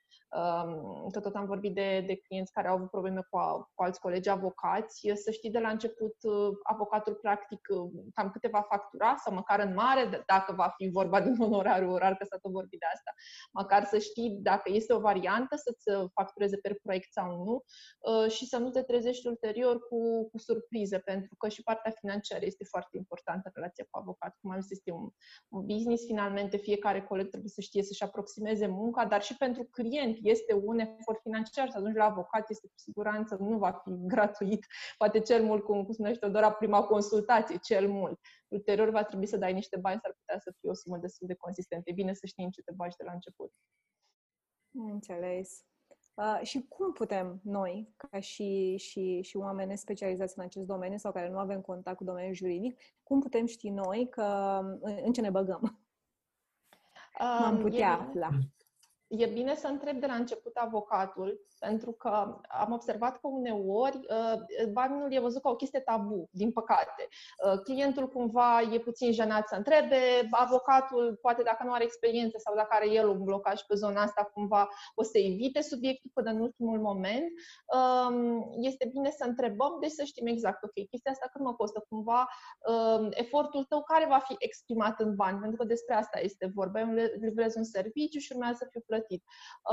Că tot am vorbit de, de clienți care au avut probleme cu, a, cu alți colegi avocați, să știi de la început avocatul practic cam câte va factura, sau măcar în mare, dacă va fi vorba de un onorariu orar, că s-a tot vorbit de asta, măcar să știi dacă este o variantă să-ți factureze per proiect sau nu și să nu te trezești ulterior cu, cu surprize, pentru că și partea financiară este foarte importantă în relația cu avocat. Cum am zis, este un, un business, finalmente fiecare coleg trebuie să știe să-și aproximeze munca, dar și pentru client este un efort financiar, să ajungi la avocat este cu siguranță, nu va fi gratuit, poate cel mult, cum, cum spunește Teodora, prima consultație, cel mult. Ulterior va trebui să dai niște bani, s-ar putea să fie o sumă destul de consistentă. E bine să știi în ce te bagi de la început. Înțeles. Uh, și cum putem noi, ca și, și, și oameni specializați în acest domeniu sau care nu avem contact cu domeniul juridic, cum putem ști noi că în, în ce ne băgăm? Um, Am putea e... afla. e bine să întreb de la început avocatul, pentru că am observat că uneori banul e văzut ca o chestie tabu, din păcate. Clientul cumva e puțin jenat să întrebe, avocatul, poate dacă nu are experiență sau dacă are el un blocaj pe zona asta, cumva o să evite subiectul până în ultimul moment. Este bine să întrebăm, deci să știm exact, ok, chestia asta cât mă costă, cumva efortul tău care va fi exprimat în bani, pentru că despre asta este vorba. Eu livrez un serviciu și urmează să fiu plătit.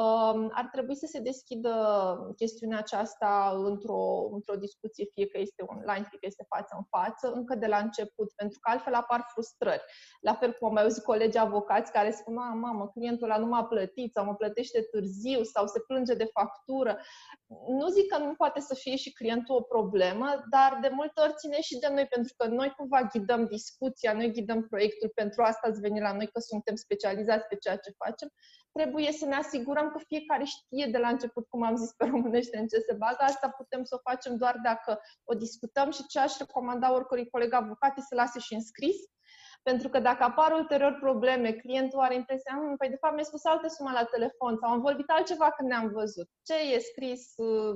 Ar trebui să se deschidă chestiunea aceasta într-o, într-o discuție, fie că este online, fie că este față în față, încă de la început, pentru că altfel apar frustrări. La fel cum am mai auzit colegi avocați care spun, a, mamă, clientul ăla nu m-a plătit sau mă plătește târziu sau se plânge de factură. Nu zic că nu poate să fie și clientul o problemă, dar de multe ori ține și de noi, pentru că noi cumva ghidăm discuția, noi ghidăm proiectul, pentru asta ați venit la noi, că suntem specializați pe ceea ce facem. Trebuie să ne asigurăm că fiecare știe de la început, cum am zis pe românește, în ce se bagă. Asta putem să o facem doar dacă o discutăm și ce aș recomanda oricărui coleg avocat e să lase și în scris. Pentru că dacă apar ulterior probleme, clientul are impresia, păi de fapt mi-a spus altă sumă la telefon sau am vorbit altceva când ne-am văzut. Ce e scris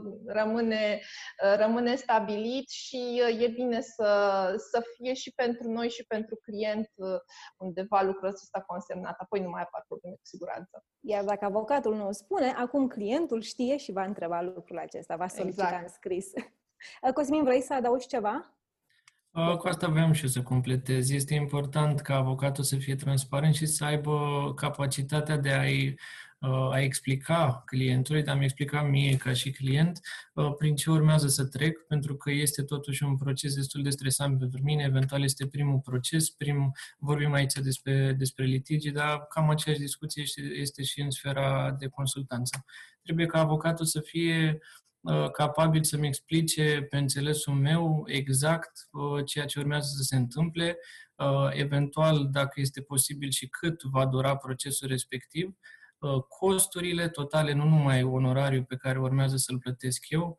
rămâne, rămâne stabilit și e bine să, să fie și pentru noi și pentru client undeva lucrul ăsta consemnat. Apoi nu mai apar probleme, cu siguranță. Iar dacă avocatul nu o spune, acum clientul știe și va întreba lucrul acesta, va solicita exact. În scris. Cosmin, vrei să adaugi ceva? Cu asta vreau și eu să completez. Este important ca avocatul să fie transparent și să aibă capacitatea de a-i, a explica clientului, de a-mi explica mie ca și client prin ce urmează să trec, pentru că este totuși un proces destul de stresant pentru mine. Eventual este primul proces, prim, vorbim aici despre, despre litigi, dar cam aceeași discuție este, este și în sfera de consultanță. Trebuie ca avocatul să fie capabil să-mi explice pe înțelesul meu exact ceea ce urmează să se întâmple, eventual, dacă este posibil, și cât va dura procesul respectiv, costurile totale, nu numai onorariul pe care urmează să-l plătesc eu.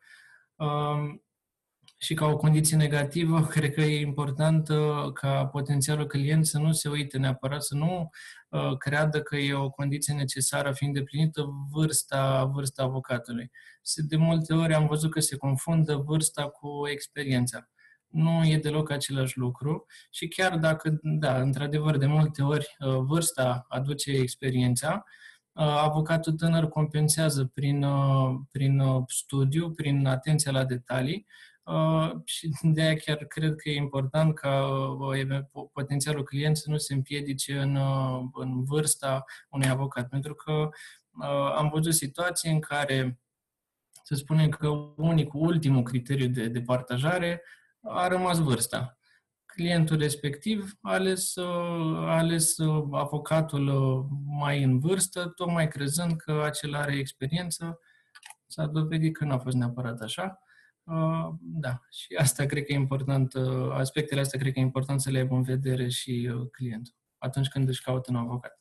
Și ca o condiție negativă, cred că e important ca potențialul client să nu se uite neapărat, să nu uh, creadă că e o condiție necesară fiind deplinită vârsta, vârsta avocatului. De multe ori am văzut că se confundă vârsta cu experiența. Nu e deloc același lucru și chiar dacă, da, într-adevăr, de multe ori uh, vârsta aduce experiența, avocatul tânăr compensează prin, prin studiu, prin atenția la detalii. Uh, și de aia chiar cred că e important ca uh, potențialul client să nu se împiedice în, uh, în vârsta unui avocat. Pentru că uh, am văzut situații în care, să spunem că unicul, ultimul criteriu de, de partajare a rămas vârsta. Clientul respectiv a ales, uh, a ales uh, avocatul uh, mai în vârstă, tocmai crezând că acela are experiență. S-a dovedit că nu a fost neapărat așa. Uh, da, și asta cred că e important, uh, aspectele astea cred că e important să le aibă în vedere și uh, clientul atunci când își caută un avocat.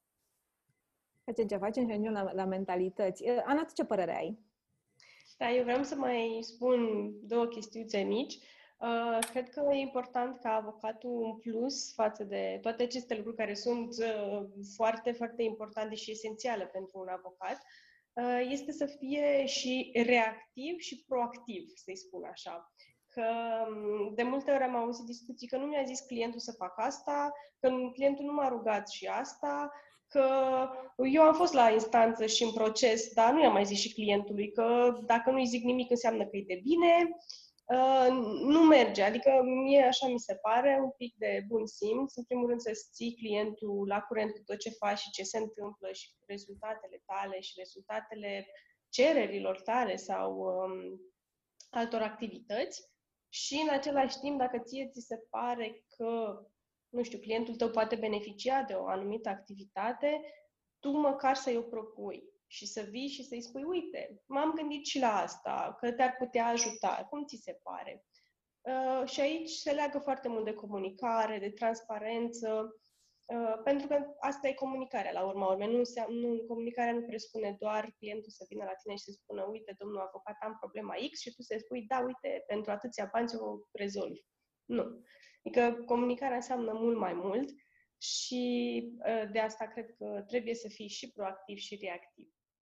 Facem ce facem și ajungem la, la mentalități. Ana, tu ce părere ai? Da, eu vreau să mai spun două chestiuțe mici. Uh, cred că e important ca avocatul în plus față de toate aceste lucruri care sunt uh, foarte, foarte importante și esențiale pentru un avocat, este să fie și reactiv și proactiv, să-i spun așa. Că de multe ori am auzit discuții că nu mi-a zis clientul să fac asta, că clientul nu m-a rugat și asta, că eu am fost la instanță și în proces, dar nu i-am mai zis și clientului că dacă nu-i zic nimic înseamnă că e de bine. Uh, nu merge, adică mie așa mi se pare, un pic de bun simț, în primul rând să-ți ții clientul la curent cu tot ce faci și ce se întâmplă și rezultatele tale și rezultatele cererilor tale sau um, altor activități și în același timp, dacă ție ți se pare că, nu știu, clientul tău poate beneficia de o anumită activitate, tu măcar să-i o propui. Și să vii și să-i spui, uite, m-am gândit și la asta, că te-ar putea ajuta, cum ți se pare? Uh, și aici se leagă foarte mult de comunicare, de transparență, uh, pentru că asta e comunicarea, la urma urmei. Nu, nu, comunicarea nu presupune doar clientul să vină la tine și să spună, uite, domnul avocat, am problema X și tu să-i spui, da, uite, pentru atâția bani o rezolvi. Nu. Adică comunicarea înseamnă mult mai mult. și de asta cred că trebuie să fii și proactiv și reactiv.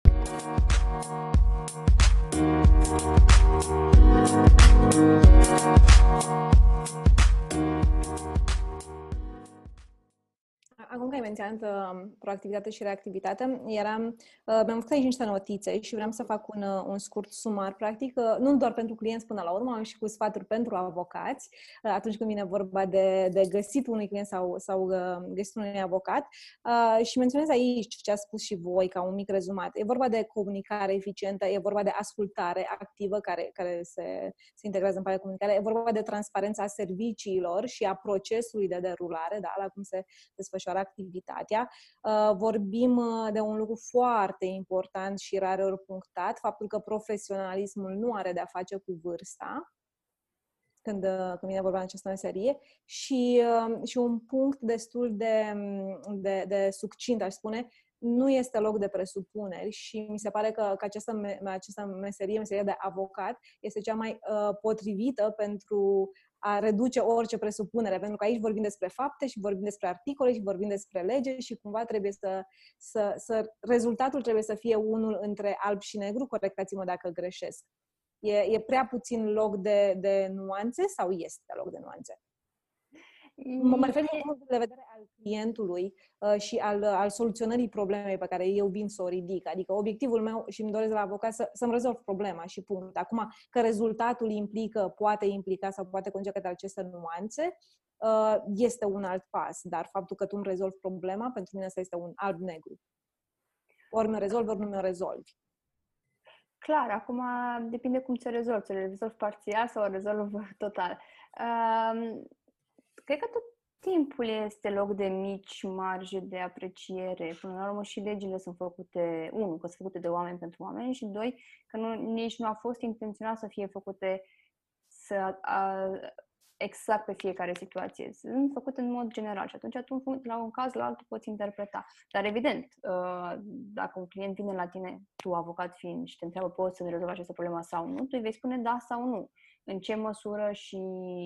Acum că ai menționat uh, proactivitate și reactivitate, eram, uh, mi-am făcut aici niște notițe și vreau să fac un, uh, un scurt sumar, practic, uh, nu doar pentru clienți până la urmă, am și cu sfaturi pentru avocați, uh, atunci când vine vorba de, de găsit unui client sau, sau uh, găsit unui avocat. Uh, și menționez aici ce a spus și voi, ca un mic rezumat. E vorba de comunicare eficientă, e vorba de ascultare activă care, care se, se integrează în partea de comunicare, e vorba de transparența serviciilor și a procesului de derulare, da, la cum se desfășoară activitatea. Vorbim de un lucru foarte important și rareori punctat, faptul că profesionalismul nu are de-a face cu vârsta, când, când vine vorba în această meserie, și, și un punct destul de, de, de succint, aș spune, nu este loc de presupuneri și mi se pare că, că această, această meserie, meseria de avocat, este cea mai uh, potrivită pentru a reduce orice presupunere, pentru că aici vorbim despre fapte și vorbim despre articole și vorbim despre lege și cumva trebuie să, să, să rezultatul trebuie să fie unul între alb și negru, corectați-mă dacă greșesc. E, e prea puțin loc de, de nuanțe sau este loc de nuanțe? Mă refer din punctul de vedere al clientului uh, și al, al soluționării problemei pe care eu vin să o ridic. Adică obiectivul meu și îmi doresc la avocat să, să-mi rezolv problema și punct. Acum, că rezultatul implică, poate implica sau poate conduce către aceste nuanțe, uh, este un alt pas. Dar faptul că tu îmi rezolvi problema, pentru mine asta este un alb-negru. Ori mi-o rezolvi, ori nu mi-o rezolvi. Clar, acum depinde cum ți-o rezolvi. Ți-o rezolvi parțial sau o rezolvi total. Uh, Cred că tot timpul este loc de mici marje de apreciere. Până la urmă și legile sunt făcute, unu, că sunt făcute de oameni pentru oameni și doi, că nu, nici nu a fost intenționat să fie făcute să, a, exact pe fiecare situație. Sunt făcute în mod general și atunci tu, la un caz, la altul, poți interpreta. Dar evident, dacă un client vine la tine, tu, avocat fiind, și te întreabă poți să ne rezolvi această problemă sau nu, tu îi vei spune da sau nu. În ce măsură și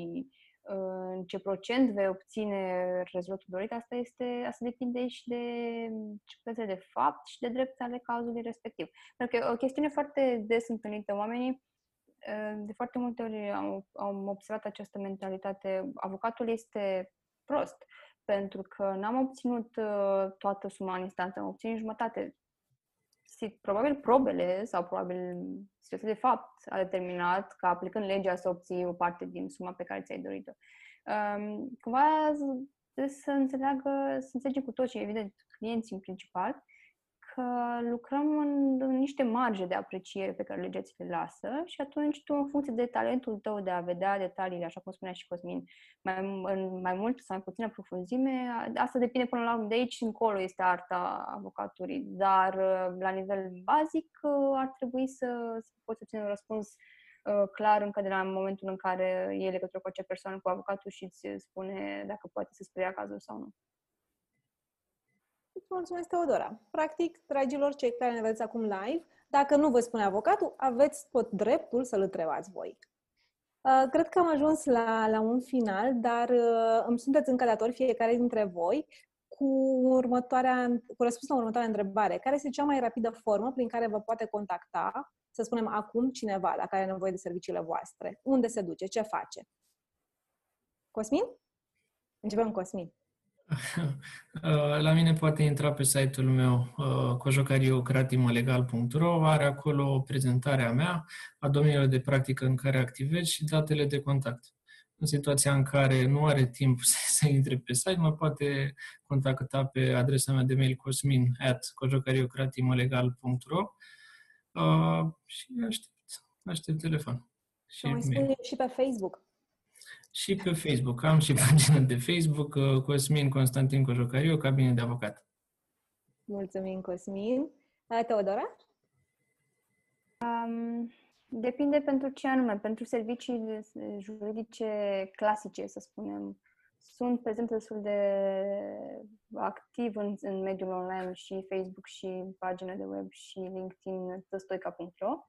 în ce procent vei obține rezultatul dorit, asta este, asta depinde și de circunstanțele de fapt și de drept ale cazului respectiv. Pentru că e o chestiune foarte des întâlnită. Oamenii de foarte multe ori au, au observat această mentalitate. Avocatul este prost, pentru că n-am obținut toată suma în instanță, am obținut jumătate. Probabil probele sau probabil situația de fapt a determinat ca aplicând legea să obții o parte din suma pe care ți-ai dorit-o. Um, cumva să înțeleagă, să înțelegem cu toții, evident, clienții în principal, că lucrăm în, în niște marge de apreciere pe care legea ți le lasă și atunci tu, în funcție de talentul tău de a vedea detaliile, așa cum spunea și Cosmin, mai, în mai mult sau mai puțină profunzime, asta depinde până la urmă, de aici încolo este arta avocaturii, dar la nivel basic ar trebui să, să poți obține un răspuns uh, clar încă de la momentul în care e legătură cu acea persoană, cu avocatul și îți spune dacă poate să-ți preia cazul sau nu. Mulțumesc, Teodora. Practic, dragilor, cei care ne vedeți acum live, dacă nu vă spune avocatul, aveți tot dreptul să-l întrebați voi. Uh, cred că am ajuns la, la un final, dar uh, îmi sunteți încă datori fiecare dintre voi cu, următoarea, cu răspuns la următoarea întrebare. Care este cea mai rapidă formă prin care vă poate contacta, să spunem acum, cineva dacă are nevoie de serviciile voastre? Unde se duce? Ce face? Cosmin? Începem cu Cosmin. La mine poate intra pe site-ul meu cojocariu cratimolegal punct ro, are acolo prezentarea mea, a domeniilor de practică în care activez și datele de contact. În situația în care nu are timp să, să intre pe site, mă poate contacta pe adresa mea de mail cosmin at cojocariu cratimolegal punct ro uh, și aștept, aștept telefon. Și mai spune și pe Facebook. Și pe Facebook. Am și pagină de Facebook, Cosmin Constantin Cojocariu, cabine de avocat. Mulțumim, Cosmin. Teodora? Um, depinde pentru ce anume. Pentru servicii juridice clasice, să spunem, sunt prezent destul de activ în, în mediul online și Facebook și pagina de web și LinkedIn tăstoica punct ro.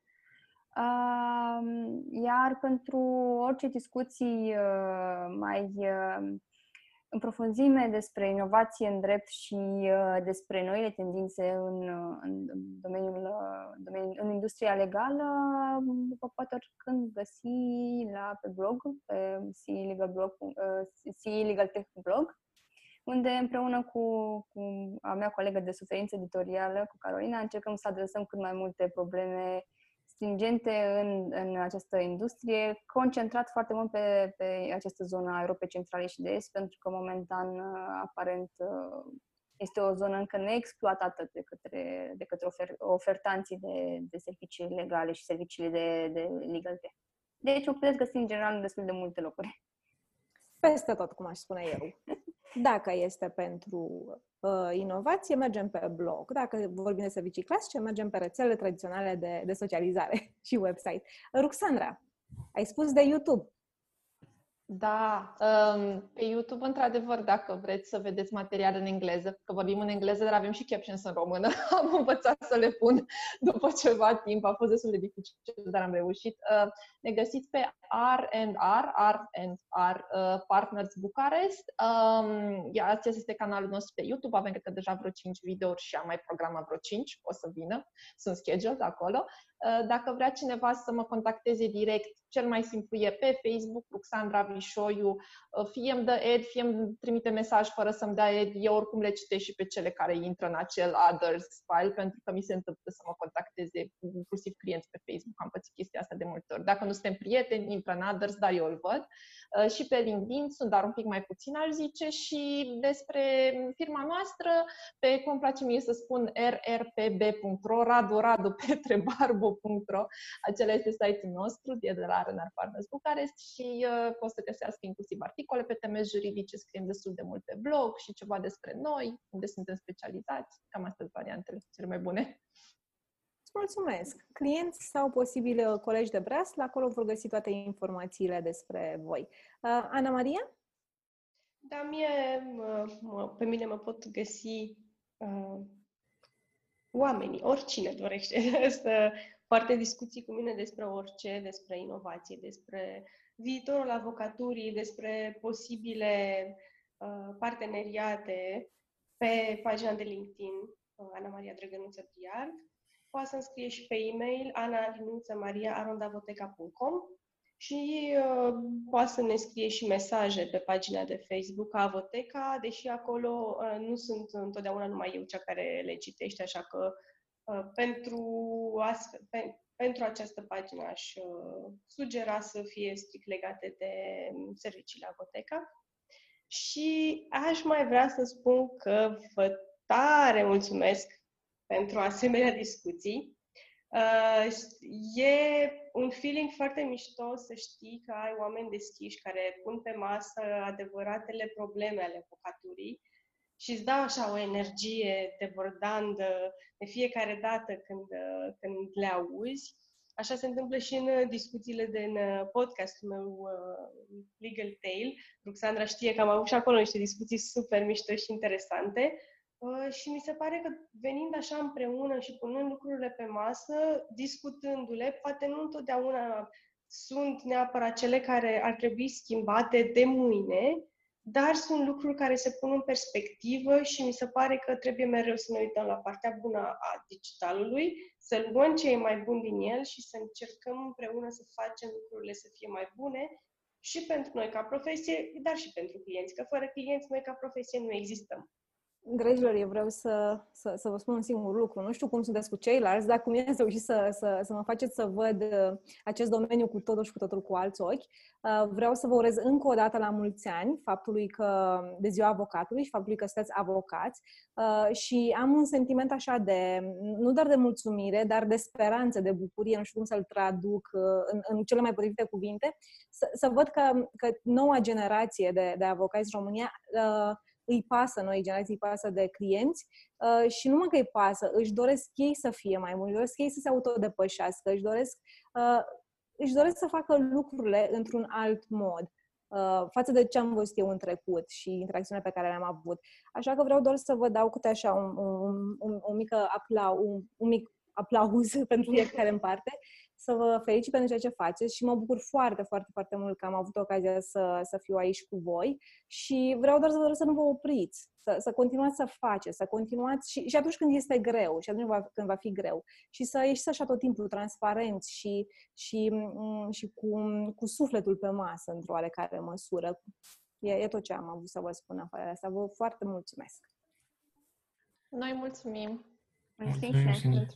Uh, iar pentru orice discuții uh, mai uh, în profunzime despre inovație în drept și uh, despre noile tendințe în, în domeniul, uh, domeniul în industria legală, vă poate oricând găsi la, pe blog, pe C E Legal Blog, uh, C E Legal Tech Blog, unde împreună cu, cu a mea colegă de suferință editorială, cu Carolina, încercăm să adresăm cât mai multe probleme stringente în, în această industrie, concentrat foarte mult pe, pe această zonă a Europei Centrale și de Est, pentru că momentan, aparent, este o zonă încă neexploatată de către, de către ofer, ofertanții de, de servicii legale și serviciile de, de legal tech. Deci o puteți găsi în general în destul de multe locuri. Peste tot, cum aș spune eu. Dacă este pentru uh, inovație, mergem pe blog. Dacă vorbim de servicii clasice, mergem pe rețelele tradiționale de, de socializare și website. Ruxandra, ai spus de YouTube. Da, pe YouTube, într-adevăr, dacă vreți să vedeți material în engleză, că vorbim în engleză, dar avem și captions în română, am învățat să le pun după ceva timp, a fost destul de dificil, dar am reușit. Ne găsiți pe R and R, R and R Partners Bucharest. Acesta este canalul nostru pe YouTube, avem cred că deja vreo cinci videouri și am mai programat vreo cinci, o să vină, sunt scheduled acolo. Dacă vrea cineva să mă contacteze direct, cel mai simplu e pe Facebook, Ruxandra Vișoiu, fie îmi dă ad, fie îmi trimite mesaj fără să-mi dea ad, eu oricum le citesc și pe cele care intră în acel others file, pentru că mi se întâmplă să mă contacteze inclusiv clienți pe Facebook, am pățit chestia asta de multe ori. Dacă nu suntem prieteni, intră în others, dar eu îl văd. Și pe LinkedIn sunt, dar un pic mai puțin, aș zice, și despre firma noastră, pe cum îmi place mie să spun, r r p b punct r o, Radu Radu Petre Barbu punct r o, acela este site-ul nostru, de la R and R Partners Bucharest și uh, poți să găsească inclusiv articole pe teme juridice, scriem destul de multe blog și ceva despre noi, unde suntem specializați, cam astea sunt variantele cele mai bune. Îți mulțumesc! Clienți sau posibil colegi de breaslă, acolo vor găsi toate informațiile despre voi. Uh, Ana Maria? Da, mie, mă, pe mine mă pot găsi uh, oamenii, oricine dorește să poarte discuții cu mine despre orice, despre inovație, despre viitorul avocaturii, despre posibile uh, parteneriate pe pagina de LinkedIn, uh, Ana Maria Drăgănuță Briard. Poate să-mi scrie și pe e-mail ana linuță maria arond avoteca punct com și uh, poate să ne scrie și mesaje pe pagina de Facebook a Avoteca, deși acolo uh, nu sunt întotdeauna numai eu cea care le citește, așa că uh, pentru, astfel, pe, pentru această pagină aș uh, sugera să fie strict legate de serviciile Avoteca. Și aș mai vrea să spun că vă tare mulțumesc pentru asemenea discuții. Uh, e un feeling foarte mișto să știi că ai oameni deschiși care pun pe masă adevăratele probleme ale avocaturii și îți dau așa o energie debordandă de fiecare dată când, când le auzi. Așa se întâmplă și în discuțiile din podcastul meu uh, Legal Tale. Ruxandra știe că am avut și acolo niște discuții super mișto și interesante. Uh, și mi se pare că venind așa împreună și punând lucrurile pe masă, discutându-le, poate nu întotdeauna sunt neapărat cele care ar trebui schimbate de mâine, dar sunt lucruri care se pun în perspectivă și mi se pare că trebuie mereu să ne uităm la partea bună a digitalului, să luăm ce e mai bun din el și să încercăm împreună să facem lucrurile să fie mai bune și pentru noi ca profesie, dar și pentru clienți, că fără clienți noi ca profesie nu existăm. Dragilor, eu vreau să, să, să vă spun un singur lucru. Nu știu cum sunteți cu ceilalți, dar cum e să reușiți să, să, să mă faceți să văd acest domeniu cu totul și cu totul cu alți ochi. Vreau să vă urez încă o dată la mulți ani faptului că, de ziua avocatului și faptului că sunteți avocați și am un sentiment așa de, nu doar de mulțumire, dar de speranță, de bucurie, nu știu cum să-l traduc în, în cele mai potrivite cuvinte, să, să văd că, că noua generație de, de avocați în România îi pasă, noi generații îi pasă de clienți uh, și nu numai că îi pasă, își doresc ei să fie mai mulți, își doresc ei să se autodepășească, își doresc, uh, își doresc să facă lucrurile într-un alt mod uh, față de ce am văzut eu în trecut și interacțiunea pe care le-am avut. Așa că vreau doar să vă dau câte așa un, un, un, un, mică aplau, un, un mic aplauz pentru fiecare în parte, să vă felicit pentru ceea ce faceți și mă bucur foarte, foarte, foarte mult că am avut ocazia să, să fiu aici cu voi și vreau doar să vă rog să nu vă opriți, să, să continuați să faceți, să continuați și, și atunci când este greu și atunci va, când va fi greu și să ieșiți așa tot timpul transparenți și, și, și cu, cu sufletul pe masă într-o oarecare măsură. E, e tot ce am avut să vă spun afară de asta. Vă foarte mulțumesc! Noi mulțumim! Mulțumim și noi!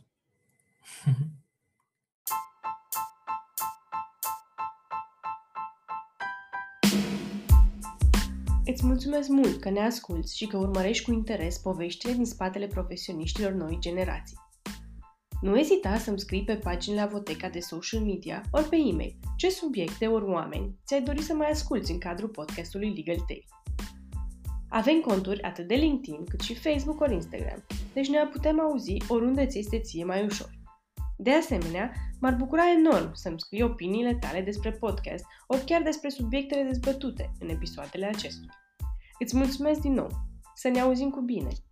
Îți mulțumesc mult că ne asculți și că urmărești cu interes poveștile din spatele profesioniștilor noi generații. Nu ezita să-mi scrii pe paginile Avoteca de social media ori pe e-mail ce subiecte ori oameni ți-ai dori să mai asculți în cadrul podcastului Legal Tale. Avem conturi atât de LinkedIn cât și Facebook ori Instagram, deci ne putem auzi oriunde ți este ție mai ușor. De asemenea, m-ar bucura enorm să-mi scrii opiniile tale despre podcast ori chiar despre subiectele dezbătute în episoadele acestuia. Îți mulțumesc din nou! Să ne auzim cu bine!